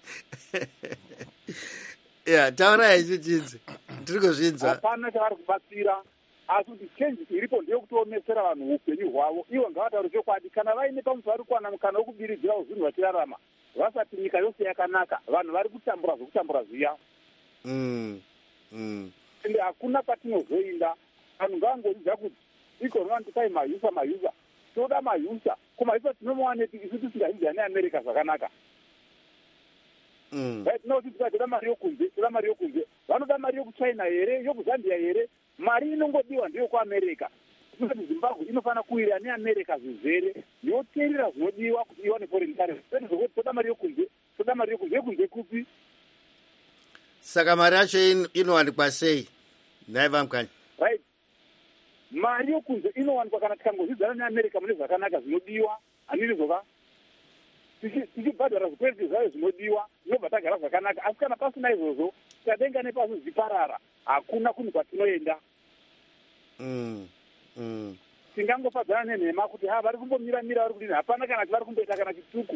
ya taura ichichinzi tiri kuzvinzwa hapana chavari kubatsira asi kuti chenji iripo ndeyekutoomesera vanhu upenyu hwavo ivo ngavataure chokwadi kana vaine pamusi vari kuwana mukana wokubiridzirawo zvinhu vachirarama vasati nyika yose yakanaka vanhu vari kutambura zvokutambura zviya ende hakuna patinozoinda vanhu ngavangoridza kuti ikonani tikai mayusa mayusa toda mayusa kumayusa tinomawanepi isu tisingainzia neamerica zvakanaka tinoti tikatoda mari yokunze toda mari yokunze vanoda mari yokuchina here yokuzambia here mari inongodiwa ndeyokuamerica tinoti zimbabwe inofanira kuwira neamerica zvizere yoteerera zvinodiwa kuti iwane foreign currency zvokuti toda mari yokunze toda mari yokunze yokunze kupi saka mari yacho inowanikwa sei naiva mukanya right mari yokunze inowanikwa kana tikangozvidzana neamerica mune zvakanaka zvinodiwa hanini zoka tichibhadhara zvikwereti zvayo zvinodiwa zvinobva tagara zvakanaka asi kana pasina izvozvo tikadenga nepasi zviparara hakuna kunhu kwatinoenda tingangofadzana nenhema kuti ha vari kumbomira-mira vari kudini hapana kana vari kumboita kana chituku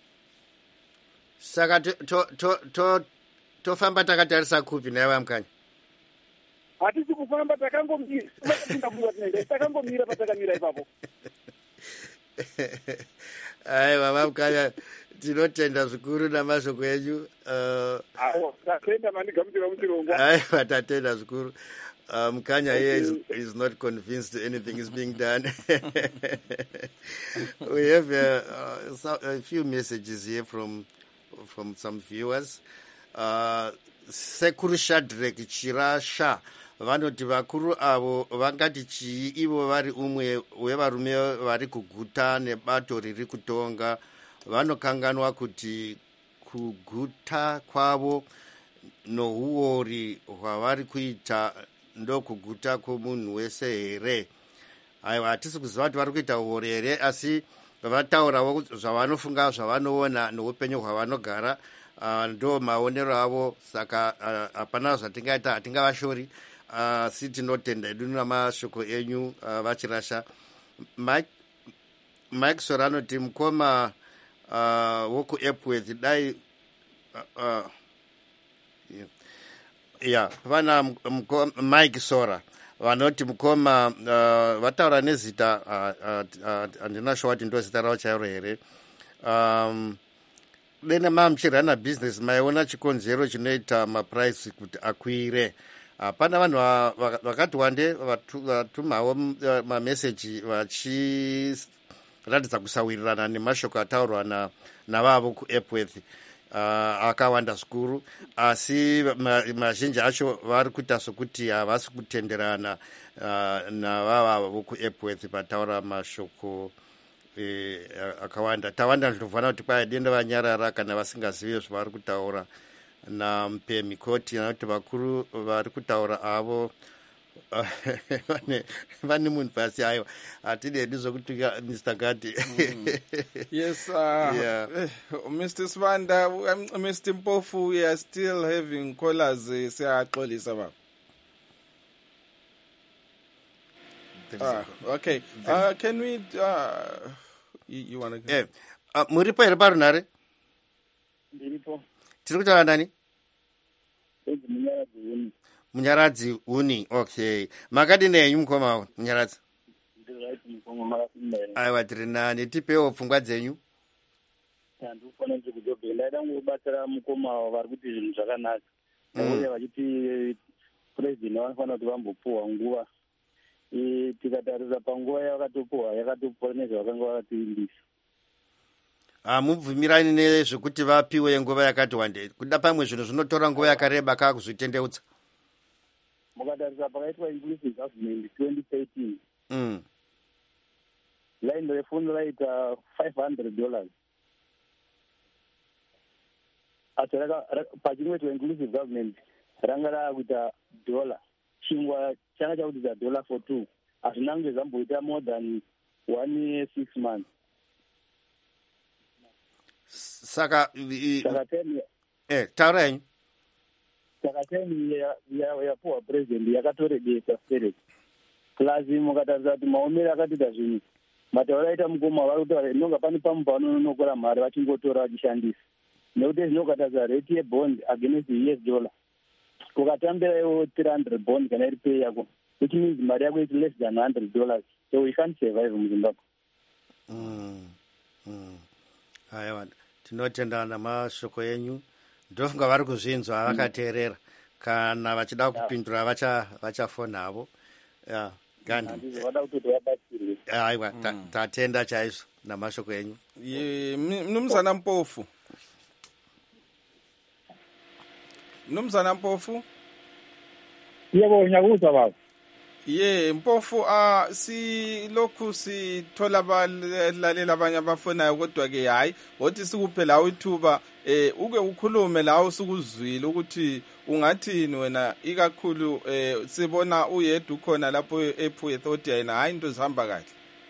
saka tofamba takatarisa kupi naiva mukanya hatisi kufamba takangomira takangomira patakamira ipapo aiwa vamukanya tinotenda zvikuru namashoko enyu tatenda manigamuchira muchirongwa aiwa tatenda zvikuru Uh, Mkanya here is, is not convinced anything is being done. We have uh, uh, so, a few messages here from from some viewers. Uh, Sekuru Shadrack Chirasha vanoti vakuru avo vangati chii ivo vari umwe wevarume vari kuguta nebato riri kutonga vanokanganwa kuti kuguta kwavo nouori hwavari kuita ndokuguta kwomunhu wese here. Aiwa, hatisi kuziva kuti vari kuita uori here, asi vataurawo zvavanofunga zvavanoona noupenyu hwavanogara, uh, ndo maonero avo. Saka hapana uh, zvatingaita, hatingavashori, asi uh, tinotenda hedu namashoko enyu uh, vachirasha. Mike, Mike Sora anoti mukoma uh, woku Epworth dai uh, uh, yeah. Ya, vana Mike Sora vanoti mukoma uh, vataura nezita handina uh, uh, sure kuti ndo zita ravo chairo here. Um, dena mamuchirana business maiona chikonzero chinoita maprice kuti akwire. Hapana vanhu vakati wande vatumawo mameseji vachiratidza kusawirirana nemashoko ataurwa navavo kuEpworth. Uh, akawanda zvikuru asi mazhinji acho vari kuita sokuti havasi kutenderana uh, navava vokuEpworth pataura mashoko eh, akawanda. Tawanda ndinofanira kuti kwai denda vanyarara kana vasingazivi zvavari kutaura namupemi koti anoti vakuru vari kutaura avo vane munhu pasi. Aiwa, hatidi hedu zvokutuka Mister Gadi. Mm. Yes, uh, yeah. uh, Mister Svanda, um, Mister Mpofu, we are still having callers. Uh, siyaxolisa baba. Ah, okay. Uh, can we? Uh, you, you want to? Yeah. Uh, muripo here parunare? Ndiripo. Tiri kutaura nani? Munyaradzi Huni. Munyaradzi Huni. Okay. Makadi nenyu mukoma Munyaradzi? Ndiraiti mukoma makapinda. Aiwa, tiri nani. Tipewo pfungwa dzenyu. Handifana kuti kudzoka ndaida ngobatsira mukoma vari kuti zvinhu zvakanaka. Uye vachiti president vanofanira kuti vambopuwa nguva. E tikatarisa panguva yakatopuwa yakatopuwa nezvavakanga vakatiimbisa. Hamubvumirani nezvekuti vapiwe nguva yakati wandei. Kuda pamwe zvinhu zvinotora nguva yakareba kakuzvitendeutsa. Mukatarisa pakaitwa inclusive government twenty thirteen. Mm. Line refundo raita five hundred dollars. Asi pachimwetwa inclusive government ranga raakuita dollar. Chingwa changa chakuita dollar for two. Hazvinange zvamboita more than one year, six months. Saka Saka teni eh taura yenyu. Saka teni ya ya ya poor president yakatorejesa spirit. plus mukatarisa kuti maomero akatoita zvinhu matauro aita mukoma vari kutaura inonga pane pamwe pavanonokora mari vachingotora vachishandisa nekuti zvinokatarisa rate yebond against the U S dollar ukatambira iwo three hundred bond kana iri pay yako which means mari yako is less than one hundred dollars so we can't survive muzimbabwe. mm. mm. aiwa tinotenda namashoko enyu ndofunga vari kuzvinzwa vakateerera kana vachida kupindura vachafonavo ya gandi aiwa tatenda chaizvo namashoko enyu. Mnumzana Mpofu Mnumzana Mpofu yebo nyakuza baba ye Mpofu uh, si lokhu sithola abalalela abanye abafonayo kodwa ke hayi wothi sikuphela uthuba eh uke ukhulume la usukuzwile ukuthi ungathini wena ikakhulu eh sibona uyedwa ukhona lapho ePhuye thought yena hayi into zihamba kahle.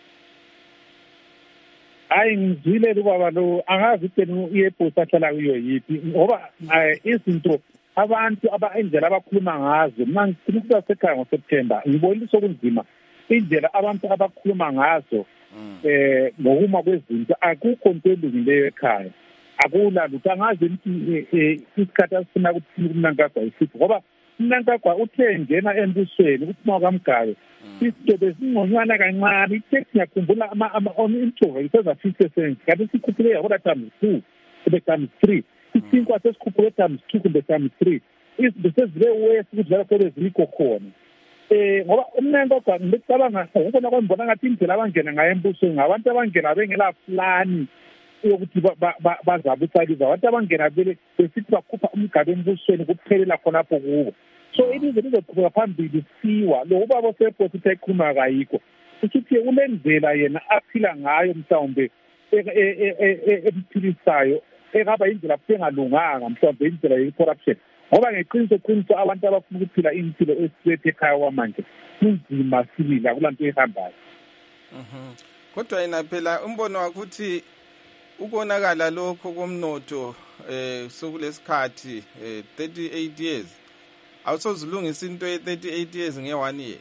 Hayi ngizwile ubaba lo angazi ukuthi iyepost ahlala kuyo yipi ngoba izinto abantu abaendlela abakhuluma ngazo mina ngifuna sekhaya ngoSeptember ngibona sokunzima indlela abantu abakhuluma ngazo eh ngokuma kwezinto akukho into elungileyo ekhaya akula lutho angazi ukuthi isikhathi asifuna ukuthi uMnangagwa isithi ngoba uMnangagwa uthe ngena embusweni ukuthi makamgayo izinto bezingonywana kancane itext ngiyakhumbula ama-intro iseza fifty cents kanti sikhuphule yakola times two kube times three isinkwa sesikhuphule times two kumbe times three izinto sezile west ukuthi vele sebe zilikho khona eh ngoba uMnangagwa ngicabanga ukubona kwembona ngathi indlela abangena ngayo embusweni ngabantu abangena bengela plani yokuthi bazabutsaliza abantu abangena bele besithi bakhupha umgaba embusweni kuphelela khonapho kubo so ilize lizoqhubeka phambili siwa lo ubaba osePort ekhuluma kayikho ukuthi ulendlela yena aphila ngayo mhlawumbe emphilisayo ekaba indlela engalunganga mhlawumbe indlela ye-corruption ngoba ngeqiniso qiniso abantu abafuna ukuphila impilo esilethe ekhaya kwamanje kunzima sibili akulanto ehambayo. Kodwa yena phela umbono wakho ukuthi ukonakala lokho komnotho eh sokulesikhathi eh thirty-eight years awusozilungisa into ye thirty-eight years nge one year.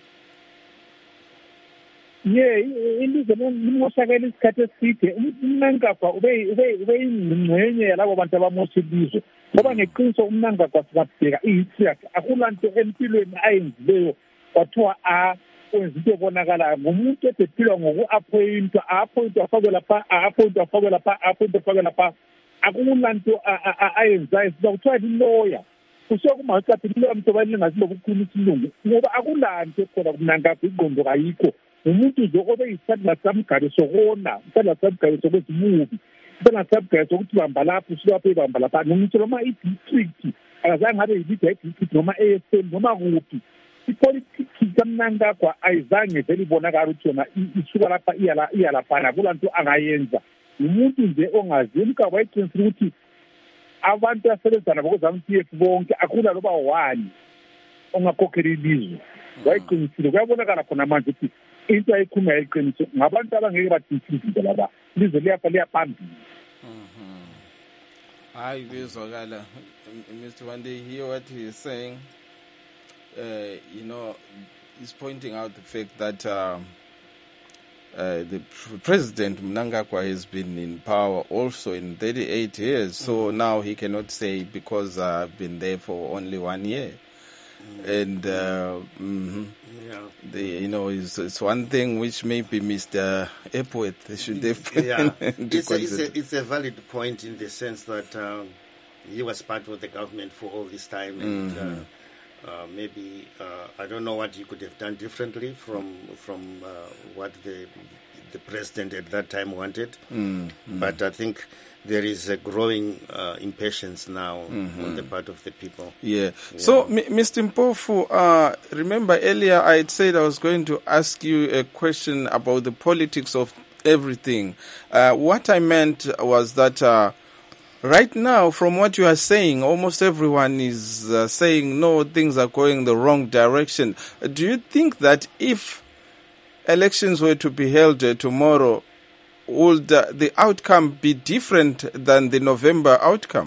ye ilizwe limoshakela isikhathi eside uMnangagwa ube ube ube ingcenye yalabo bantu abamosha ilizwe ngoba ngeqiniso uMnangagwa sikabheka ihistory yakhe akulanto empilweni ayenzileyo kwathiwa a kwenza into ebonakalayo ngumuntu edephilwa ngoku-appointwa a-appointwa afakwe lapha a-appointwa afakwe lapha a-appointwa afakwe lapha akulanto ayenzayo siza kuthiwa lilawyer kusokumacathi liloya mntu abalingazi lokukhuluma isilungu ngoba akulanto ekhona kuMnangagwa ingqondo kayikho umuntu nje obe yisandla samgalo sokona isandla samgalo sokwezimubi isandla samgalo sokuthi bamba lapho usulapho ibamba lapha nomuntu noma i-district akazange ngabe yilida i-district noma A S M noma kuphi ipolitiki kaMnangagwa ayizange vele ibonakala ukuthi yona isuka lapha iya laphana kulanto angayenza umuntu nje ongazi uMgaba wayiqinisile ukuthi abantu asebenza nabo kwezamu-P F bonke akula loba one ongakhokhela ilizwe wayiqinisile kuyabonakala khona manje ukuthi into ayikhuluma yayiqiniso ngabantu abangeke badisile izinto laba ilizwe liyafa liyaphambili. Hayi kuyezwakala Mister Wande hear what he is saying. Uh, you know, he's pointing out the fact that uh, uh, the President Mnangagwa has been in power also in thirty-eight years. So mm-hmm. now he cannot say because uh, I've been there for only one year. Mm-hmm. And, uh, mm-hmm. yeah. the, you know, it's, it's one thing which maybe Mister Epworth should have yeah. it's, a, it's, a, it's a valid point in the sense that um, he was part of the government for all this time. And, mm-hmm. uh, Uh, maybe uh, I don't know what he could have done differently from from uh, what the the president at that time wanted. Mm, mm. But I think there is a growing uh, impatience now mm-hmm. on the part of the people. Yeah. yeah. So, M- Mister Mpofu, uh, remember earlier I had said I was going to ask you a question about the politics of everything. Uh, what I meant was that. Uh, Right now, from what you are saying, almost everyone is uh, saying, no, things are going the wrong direction. Uh, do you think that if elections were to be held uh, tomorrow, would uh, the outcome be different than the November outcome?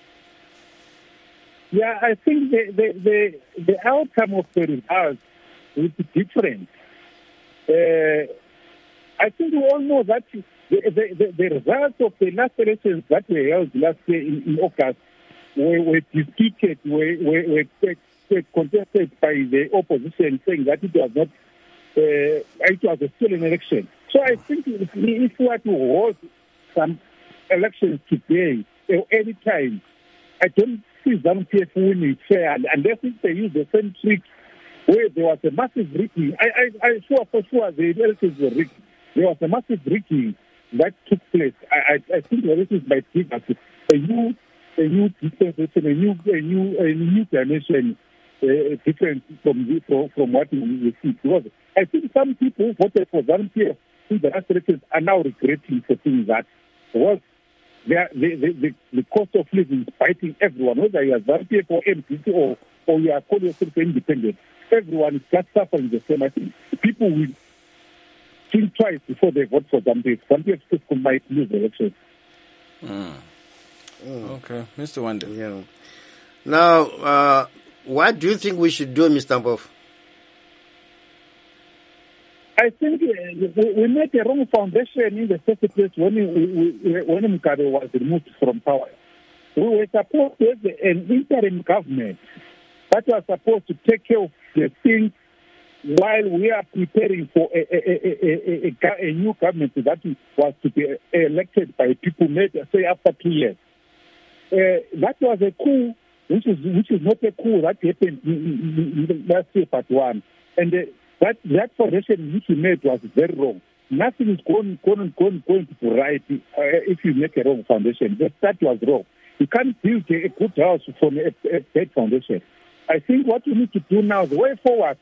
Yeah, I think the, the, the, the outcome of the results with difference. Uh, I think we all know that the, the, the, the results of the last elections that were held last year in, in August were, were disputed, were, were, were, were contested by the opposition, saying that it was not, uh, it was a stolen election. So I think if, if we were to hold some elections today or any time, I don't see ZANU-P F winning fair unless if they use the same trick where there was a massive rigging. I, I, I sure for sure the elections were rigged. There was a massive rigging that took place. I, I, I think the elections might give us a new, a new dispensation, a new, a new, a new dimension, uh, different from the, from, from what we, we see. Because I think some people who voted for ZANU-P F in the last elections are now regretting for things that was the, the, the, the cost of living is biting everyone, whether you are ZANU-P F or M P C or, or you are calling yourself independent. Everyone is just suffering the same. I think people will think twice before they vote for ZANU-P F. ZANU-P F might lose the election. Mm. Mm. Okay, Mister Wande. Yeah. Now, uh, what do you think we should do, Mister Mpofu? I think uh, we made a wrong foundation in the first place when we, we, when Mugabe was removed from power. We were supposed to have an interim government that was supposed to take care of the things while we are preparing for a, a, a, a, a, a new government that was to be elected by people made, say, after two years. Uh, that was a coup, which is which is not a coup that happened in, in, in last year, part one. And uh, that that foundation which we made was very wrong. Nothing is going going going going to be right uh, if you make a wrong foundation. The start was wrong. You can't build a good house from a, a bad foundation. I think what we need to do now, the way forward,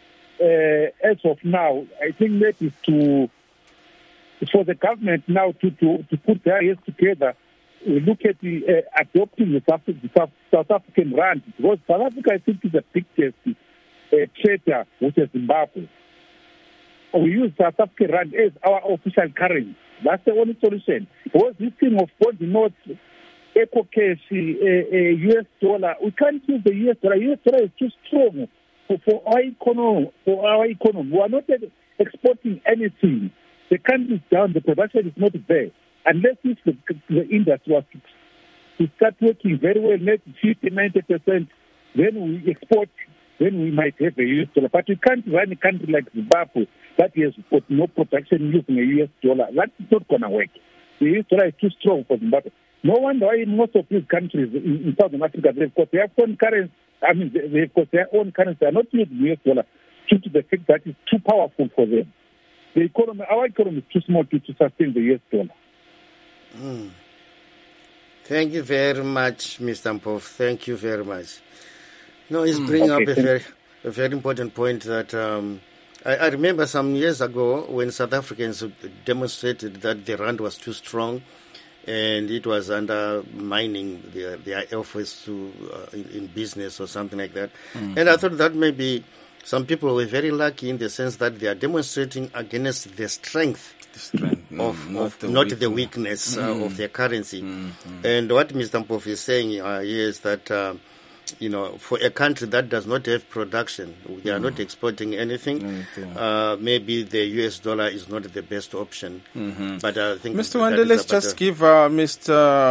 uh, as of now, I think that is to for the government now to to, to put their heads together. We look at the uh, adopting the South, the South, South African rand, because South Africa, I think, is a big uh, trader, which is Zimbabwe. We use South African rand as our official currency. That's the only solution. Because this thing of bond notes, eco cash, uh, uh, U S dollar, we can't use the U S dollar. U S dollar is too strong for, for our economy. For our economy, we are not exporting anything. The country is down. The production is not there. Unless if the, the industry was to, to start working very well, net fifty, ninety percent, then we export, then we might have a U S dollar. But we can't run a country like Zimbabwe that has got no production using a U S dollar. That's not going to work. The U S dollar is too strong for Zimbabwe. No wonder why in most of these countries in, in Southern Africa, they've got their own currency. I mean, they've got their own currency. They are not using U S dollar due to the fact that it's too powerful for them. The economy, our economy is too small to, to sustain the U S dollar. Mm. Thank you very much, Mister Mpofu. Thank you very much. No, he's mm, bringing okay, up a very, a very important point that um, I, I remember some years ago when South Africans demonstrated that the rand was too strong and it was undermining their, their efforts to uh, in, in business or something like that. Mm-hmm. And I thought that maybe some people were very lucky in the sense that they are demonstrating against the strength. Strength, no, of, not, of, the not the weakness uh, mm. of their currency. Mm-hmm. And what Mister Mpofu is saying uh, here is that, uh, you know, for a country that does not have production, they are mm. not exporting anything, anything. Uh, maybe the U S dollar is not the best option. Mm-hmm. But I think Mister Wande, let's just give uh, Mister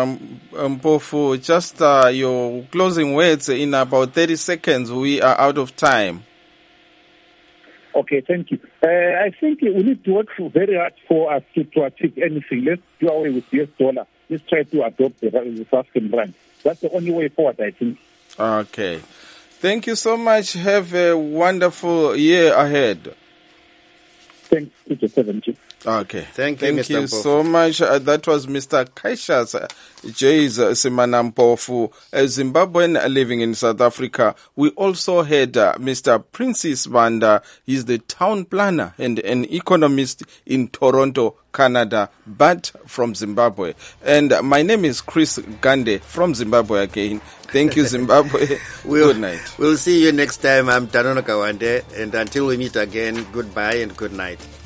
Mpofu just uh, your closing words in about thirty seconds. We are out of time. Okay, thank you. Uh, I think we need to work for very hard for us to, to achieve anything. Let's do away with the U S dollar. Let's try to adopt the, the South African rand. That's the only way forward, I think. Okay. Thank you so much. Have a wonderful year ahead. Thank you, Mister seventy. Okay. Thank you, Thank Mister you Mpofu. so much. Uh, that was Mister Cassius uh, Jays uh, Semana Mpofu, a Zimbabwean living in South Africa. We also had uh, Mister Princess Vanda. He's the town planner and an economist in Toronto, Canada, but from Zimbabwe. And uh, my name is Chris Gande from Zimbabwe again. Thank you, Zimbabwe. we'll, good night. We'll see you next time. I'm Tanono Kawande. And until we meet again, goodbye and good night.